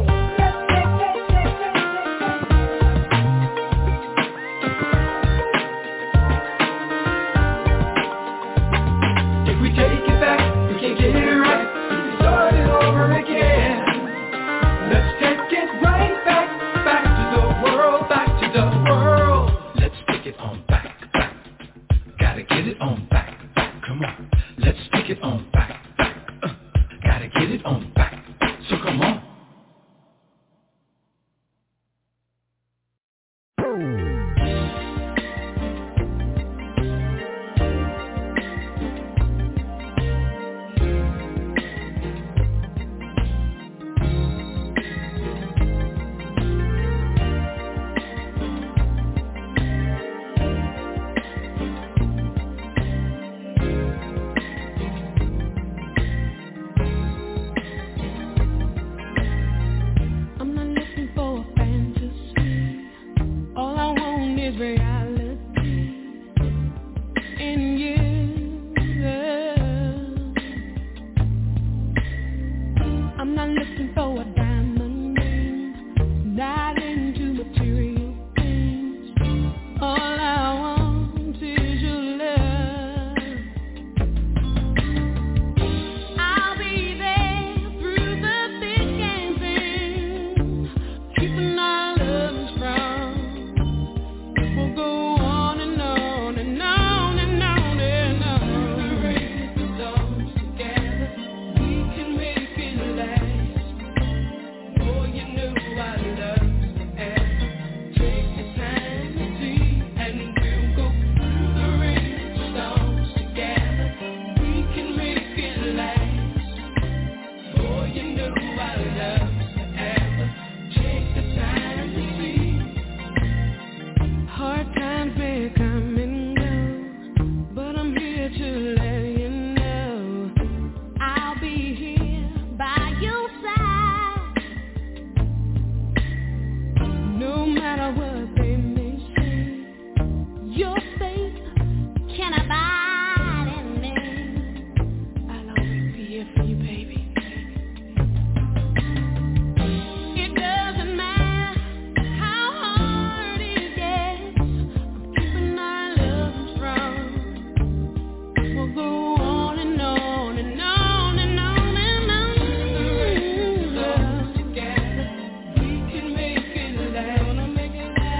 If we take it back, we can get it right. We can start it over again. Let's take it right back, back to the world, back to the world. Let's take it on back, back. Gotta get it on back, back. Come on. Let's take it on back, back. Gotta get it on back. So come on. I'm not looking for a fantasy. All I want is reality in you. I'm not looking for a diamond ring, not into material things. All I want is your love. I'll be there through the thick and thin, keeping our love strong. We'll go on and on and on and on and on. We raise the storms together. We can make it last. Oh, you know I love you forever. Take the time to see, and we'll go through the rain and storms together. We can make it last. Oh, you know I love you forever. Take the time to see. Hard times may come and go, but I'm here to let you know I'll be here by your side. No matter what they may say, your faith can abide in me. I'll always be here for you, baby. It doesn't matter how hard it gets, I'm keeping our love strong. We'll go on and on and on and on and on. Love together, we can make it last. Gonna make it last.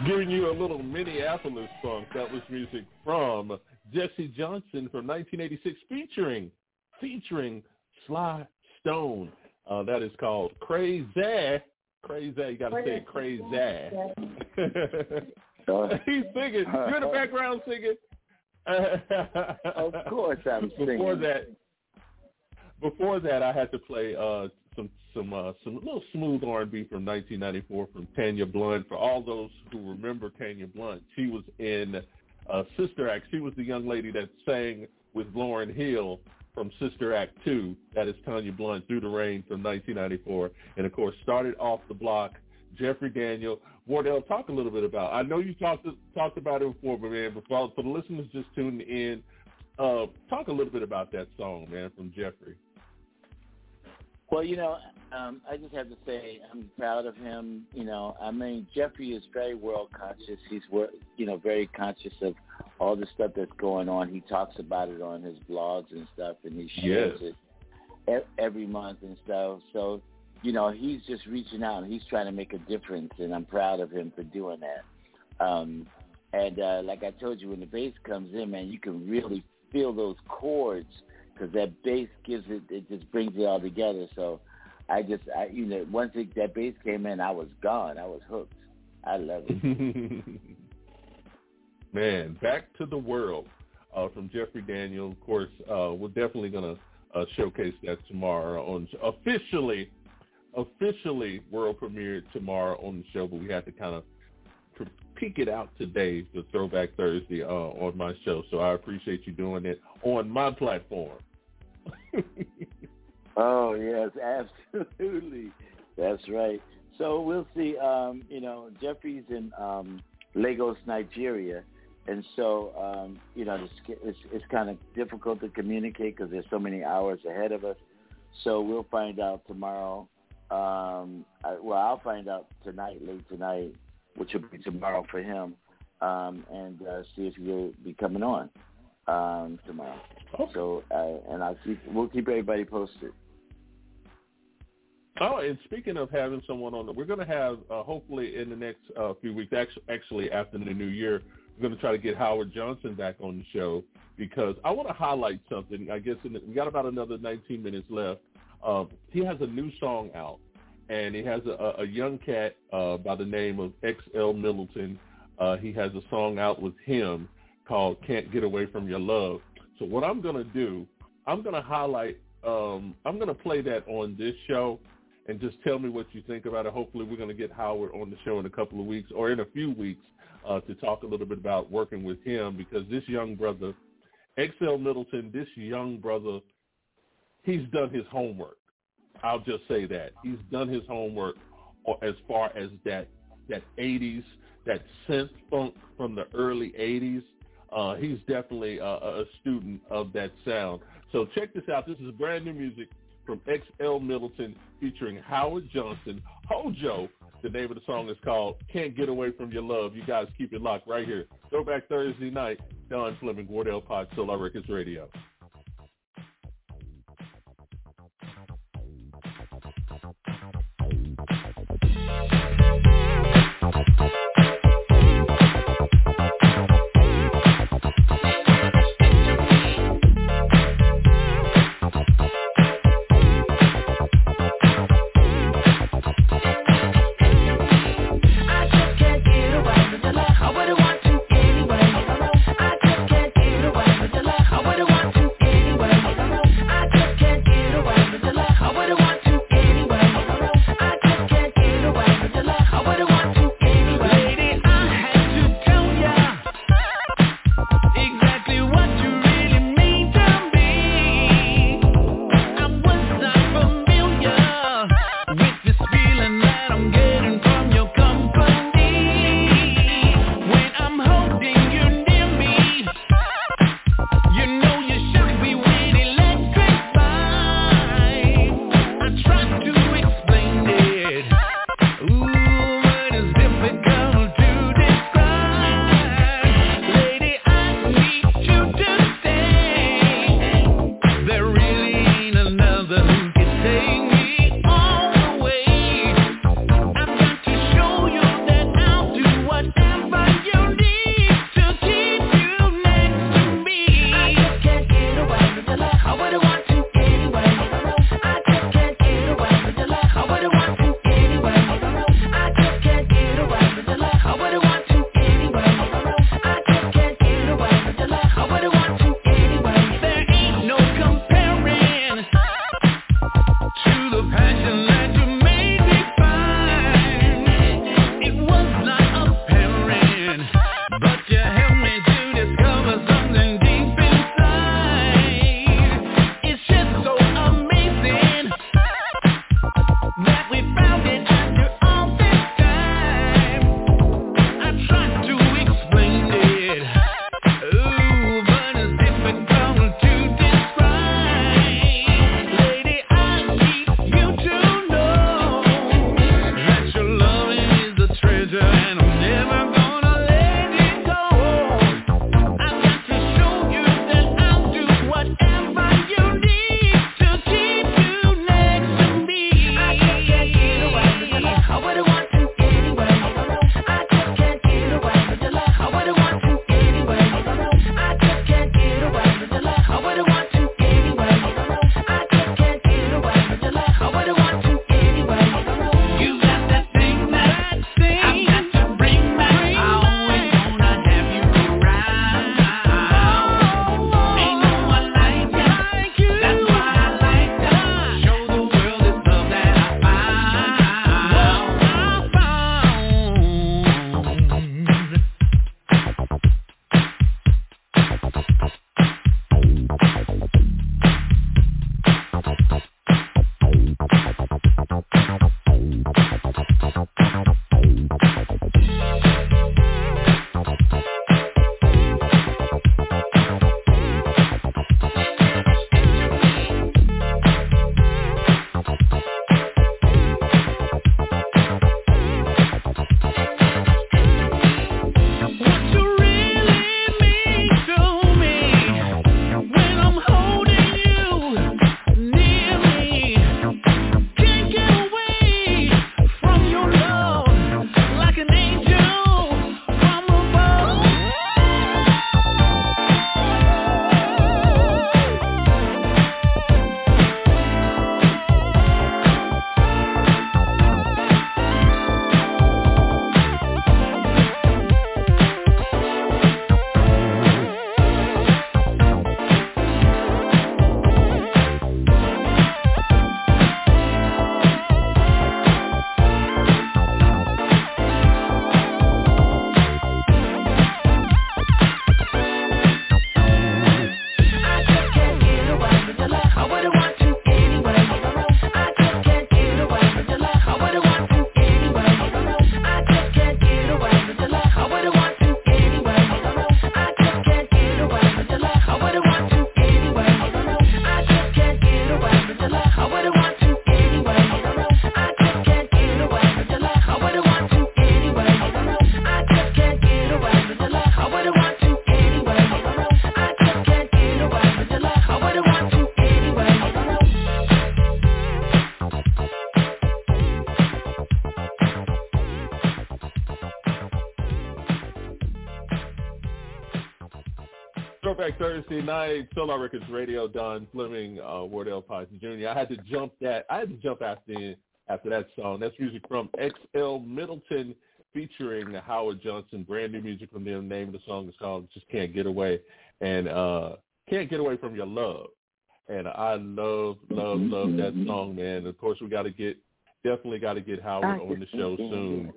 Giving you a little Minneapolis funk. That was music from Jesse Johnson from 1986 featuring Sly Stone. That is called Crazy. Crazy. You got to say it, Crazy. He's singing. You're in the background singing. Of course I'm singing. Before that, I had to play some little smooth R&B from 1994 from Tanya Blunt. For all those who remember Tanya Blunt, she was in Sister Act. She was the young lady that sang with Lauryn Hill from Sister Act 2. That is Tanya Blunt, Through the Rain from 1994. And, of course, started off the block, Jeffrey Daniel. Wardell, talk a little bit about, I know you talked about it before, but, man, for the listeners just tuning in, talk a little bit about that song, man, from Jeffrey. Well, I just have to say I'm proud of him. Jeffrey is very world conscious. He's, very conscious of all the stuff that's going on. He talks about it on his blogs and stuff, and he shares it every month and stuff. So, he's just reaching out, and he's trying to make a difference, and I'm proud of him for doing that. Like I told you, when the bass comes in, man, you can really feel those chords, because that bass it just brings it all together. So once that bass came in, I was gone. I was hooked. I love it. Man, Back to the World from Jeffrey Daniel. Of course, we're definitely going to showcase that tomorrow on officially world premiere tomorrow on the show, but we had to kind of peek it out today for Throwback Thursday on my show. So I appreciate you doing it on my platform. Oh, yes, absolutely. That's right. So we'll see. Jeffrey's in Lagos, Nigeria, and so, it's kind of difficult to communicate because there's so many hours ahead of us. So we'll find out tomorrow. I'll find out late tonight, which will be tomorrow for him, and see if he'll be coming on tomorrow. Okay. So, we'll keep everybody posted. Oh, and speaking of having someone on, we're going to have, hopefully in the next few weeks, actually after the new year, we're going to try to get Howard Johnson back on the show, because I want to highlight something. I guess we got about another 19 minutes left. He has a new song out, and he has a young cat by the name of XL Middleton. He has a song out with him called Can't Get Away From Your Love. So what I'm going to do, I'm going to highlight, I'm going to play that on this show, and just tell me what you think about it. Hopefully we're going to get Howard on the show in a couple of weeks, or in a few weeks, to talk a little bit about working with him, because this young brother, XL Middleton, he's done his homework. I'll just say that. He's done his homework as far as that 80s, that synth funk from the early 80s. He's definitely a student of that sound. So check this out. This is brand new music from XL Middleton featuring Howard Johnson. Hojo, the name of the song is called Can't Get Away From Your Love. You guys keep it locked right here. Throwback Thursday night, Don Fleming, Wardell Potts, Solar Records Radio. I wouldn't want to Thursday night, Solar Records Radio, Don Fleming, Wardell Potts Jr. I had to jump after that song. That's music from XL Middleton featuring Howard Johnson. Brand new music from them. The name of the song is called Just Can't Get Away. And Can't Get Away from Your Love. And I love that song, man. Of course, we definitely got to get Howard on the show soon.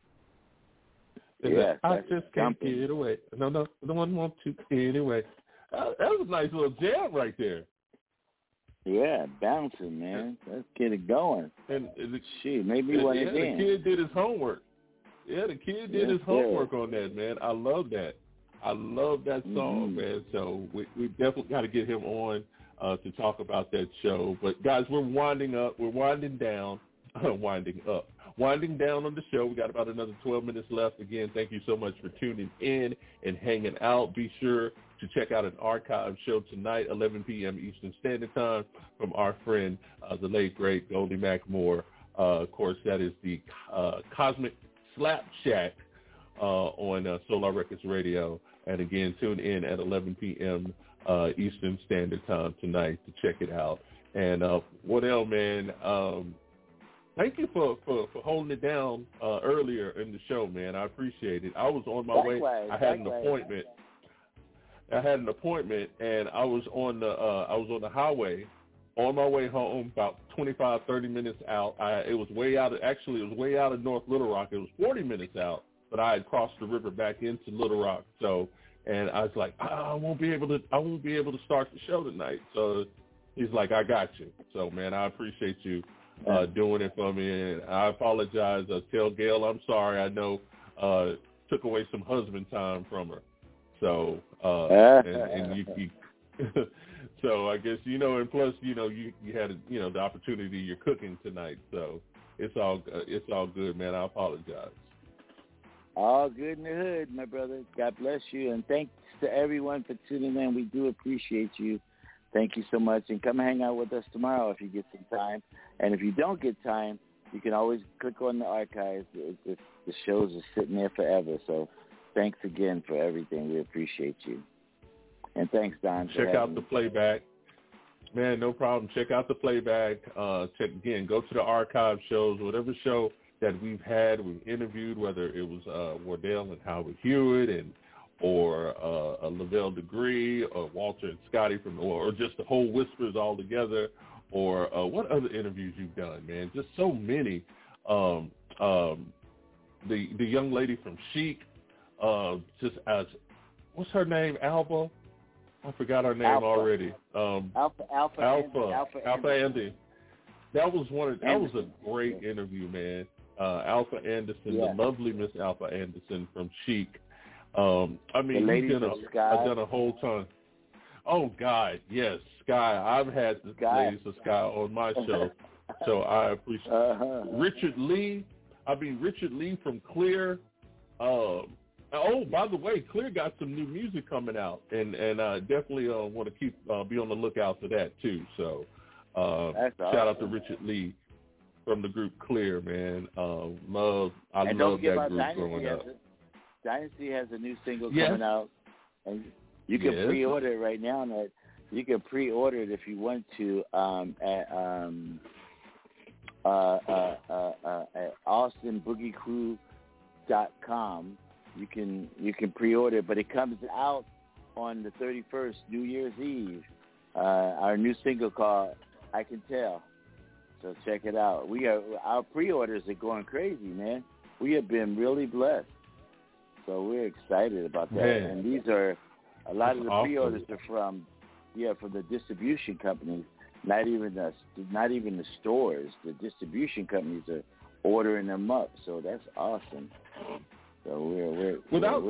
I just can't get away. No one wants to anyway. That was a nice little jam right there. Yeah, bouncing, man. Let's get it going. And maybe one again. The kid did his homework. Yeah, the kid did his homework on that, man. I love that. I love that song, man. So we definitely got to get him on to talk about that show. But, guys, we're winding up. We're winding down. Winding down on the show. We got about another 12 minutes left. Again, thank you so much for tuning in and hanging out. Be sure to check out an archive show tonight, 11 p.m. Eastern Standard Time, from our friend, the late, great Goldie Mac Moore. Of course, that is the Cosmic Slap Shack on Solar Records Radio. And again, tune in at 11 p.m. Eastern Standard Time tonight to check it out. And Wardell, man, thank you for holding it down earlier in the show, man. I appreciate it. I was on my way. I had an appointment. And I was on the highway on my way home, about 25, 30 minutes out. It was way out of North Little Rock. It was 40 minutes out, but I had crossed the river back into Little Rock. And I was like, I won't be able to start the show tonight. So he's like, I got you. So, man, I appreciate you doing it for me. And I apologize. Tell Gail I'm sorry. I know took away some husband time from her. So and you so I guess and plus you had the opportunity, you're cooking tonight, so it's all good, man. I apologize. All good in the hood, my brother. God bless you, and thanks to everyone for tuning in. We do appreciate you. Thank you so much, and come hang out with us tomorrow if you get some time. And if you don't get time, you can always click on the archives. The shows are sitting there forever. So thanks again for everything. We appreciate you. And thanks, Don. Check out the playback. Man, no problem. Check out the playback. Go to the archive shows, whatever show that we've interviewed, whether it was Wardell and Howard Hewitt or Lavelle Degree or Walter and Scotty or just the whole Whispers all together, or what other interviews you've done, man. Just so many. The young lady from Chic, what's her name? Alba? I forgot her name already. Alpha Andy. That was a great interview, man. Alpha Anderson, the lovely Miss Alpha Anderson from Chic. We've done a whole ton. Oh God, yes, Sky. I've had the ladies of Sky on my show, so I appreciate Richard Lee from Clear. By the way, Clear got some new music coming out, and I definitely want to be on the lookout for that too. So shout out to Richard Lee from the group Clear, man. I love that group growing up. Dynasty has a new single coming out, and you can pre-order it right now. You can pre-order it if you want to at AustinBoogieCrew.com. You can pre-order it, but it comes out on the 31st, New Year's Eve. Our new single called "I Can Tell." So check it out. Our pre-orders are going crazy, man. We have been really blessed. So we're excited about that. Man. And these are a lot of the pre-orders are from the distribution companies, not even the stores. The distribution companies are ordering them up. So that's awesome. So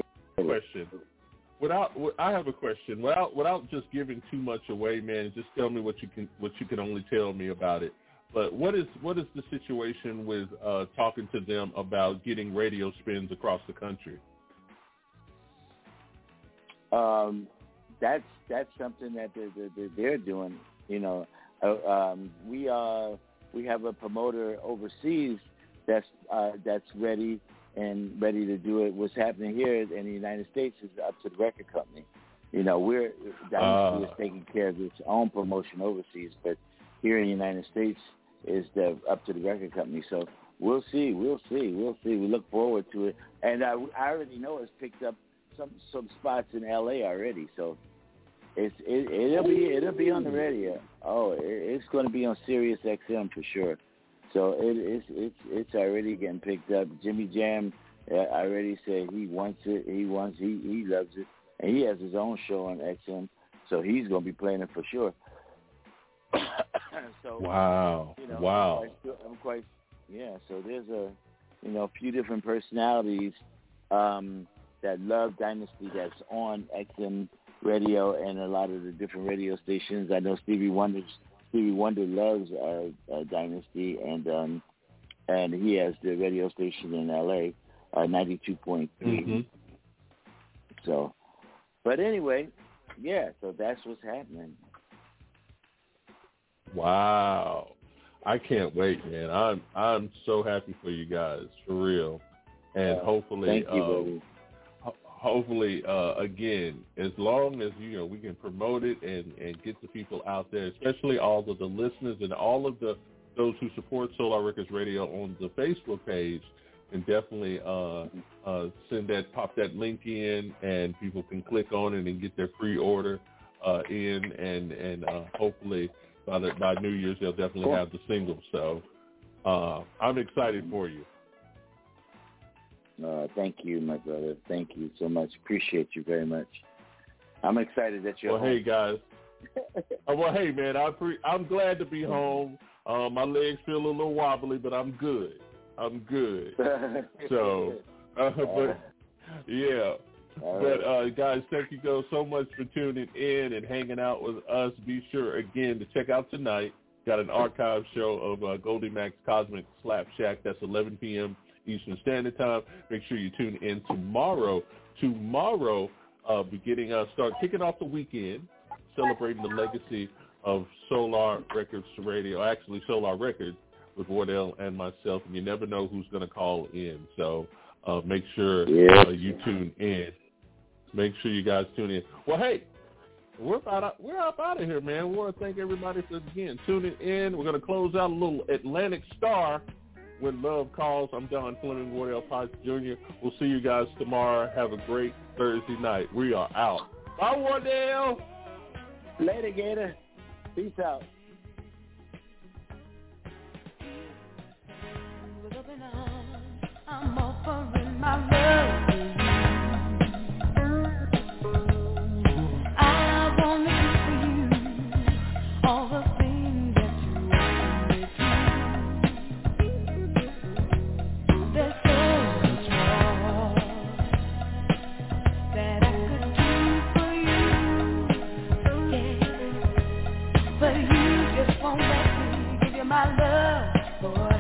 I have a question. Without just giving too much away, man, just tell me what you can only tell me about it. But what is the situation with talking to them about getting radio spins across the country? That's something that they're doing. We have a promoter overseas that's ready to do it. What's happening here in the United States is up to the record company. Dynasty is taking care of its own promotion overseas, but here in the United States is up to the record company. So we'll see. We look forward to it, and I already know it's picked up some spots in LA already. So it'll be on the radio. Oh, it's going to be on Sirius XM for sure. So it's already getting picked up. Jimmy Jam already said he wants it. He loves it, and he has his own show on XM. So he's going to be playing it for sure. So wow. I'm quite So there's a few different personalities that love Dynasty that's on XM radio and a lot of the different radio stations. I know Stevie Wonder loves Dynasty, and he has the radio station in LA, 92.3. Mm-hmm. So, but anyway, so that's what's happening. Wow. I can't wait, man. I'm so happy for you guys, for real. And hopefully, thank you, buddy. Hopefully, again, as long as we can promote it and get the people out there, especially all of the listeners and all of those who support Solar Records Radio on the Facebook page, and definitely pop that link in, and people can click on it and get their pre-order in, and hopefully by New Year's they'll definitely have the single. So I'm excited for you. Thank you, my brother. Thank you so much. Appreciate you very much. I'm excited that you're home. Hey, guys. Hey, man, I'm glad to be home. My legs feel a little wobbly, but I'm good. So, but, yeah. But, guys, thank you so much for tuning in and hanging out with us. Be sure, again, to check out tonight. Got an archive show of Goldie Mac's Cosmic Slap Shack. That's 11 p.m. Eastern Standard Time. Make sure you tune in tomorrow. Start kicking off the weekend, celebrating the legacy of Solar Records Radio. Actually, Solar Records with Wardell and myself. And you never know who's going to call in. So make sure you tune in. Make sure you guys tune in. Well, hey, we're up out of here, man. We want to thank everybody for, again, tuning in. We're going to close out a little Atlantic Star. When Love Calls. I'm Don Fleming, Wardell Potts Jr. We'll see you guys tomorrow. Have a great Thursday night. We are out. Bye, Wardell. Later, Gator. Peace out. I'm offering my love. But you just won't let me give you my love, boy.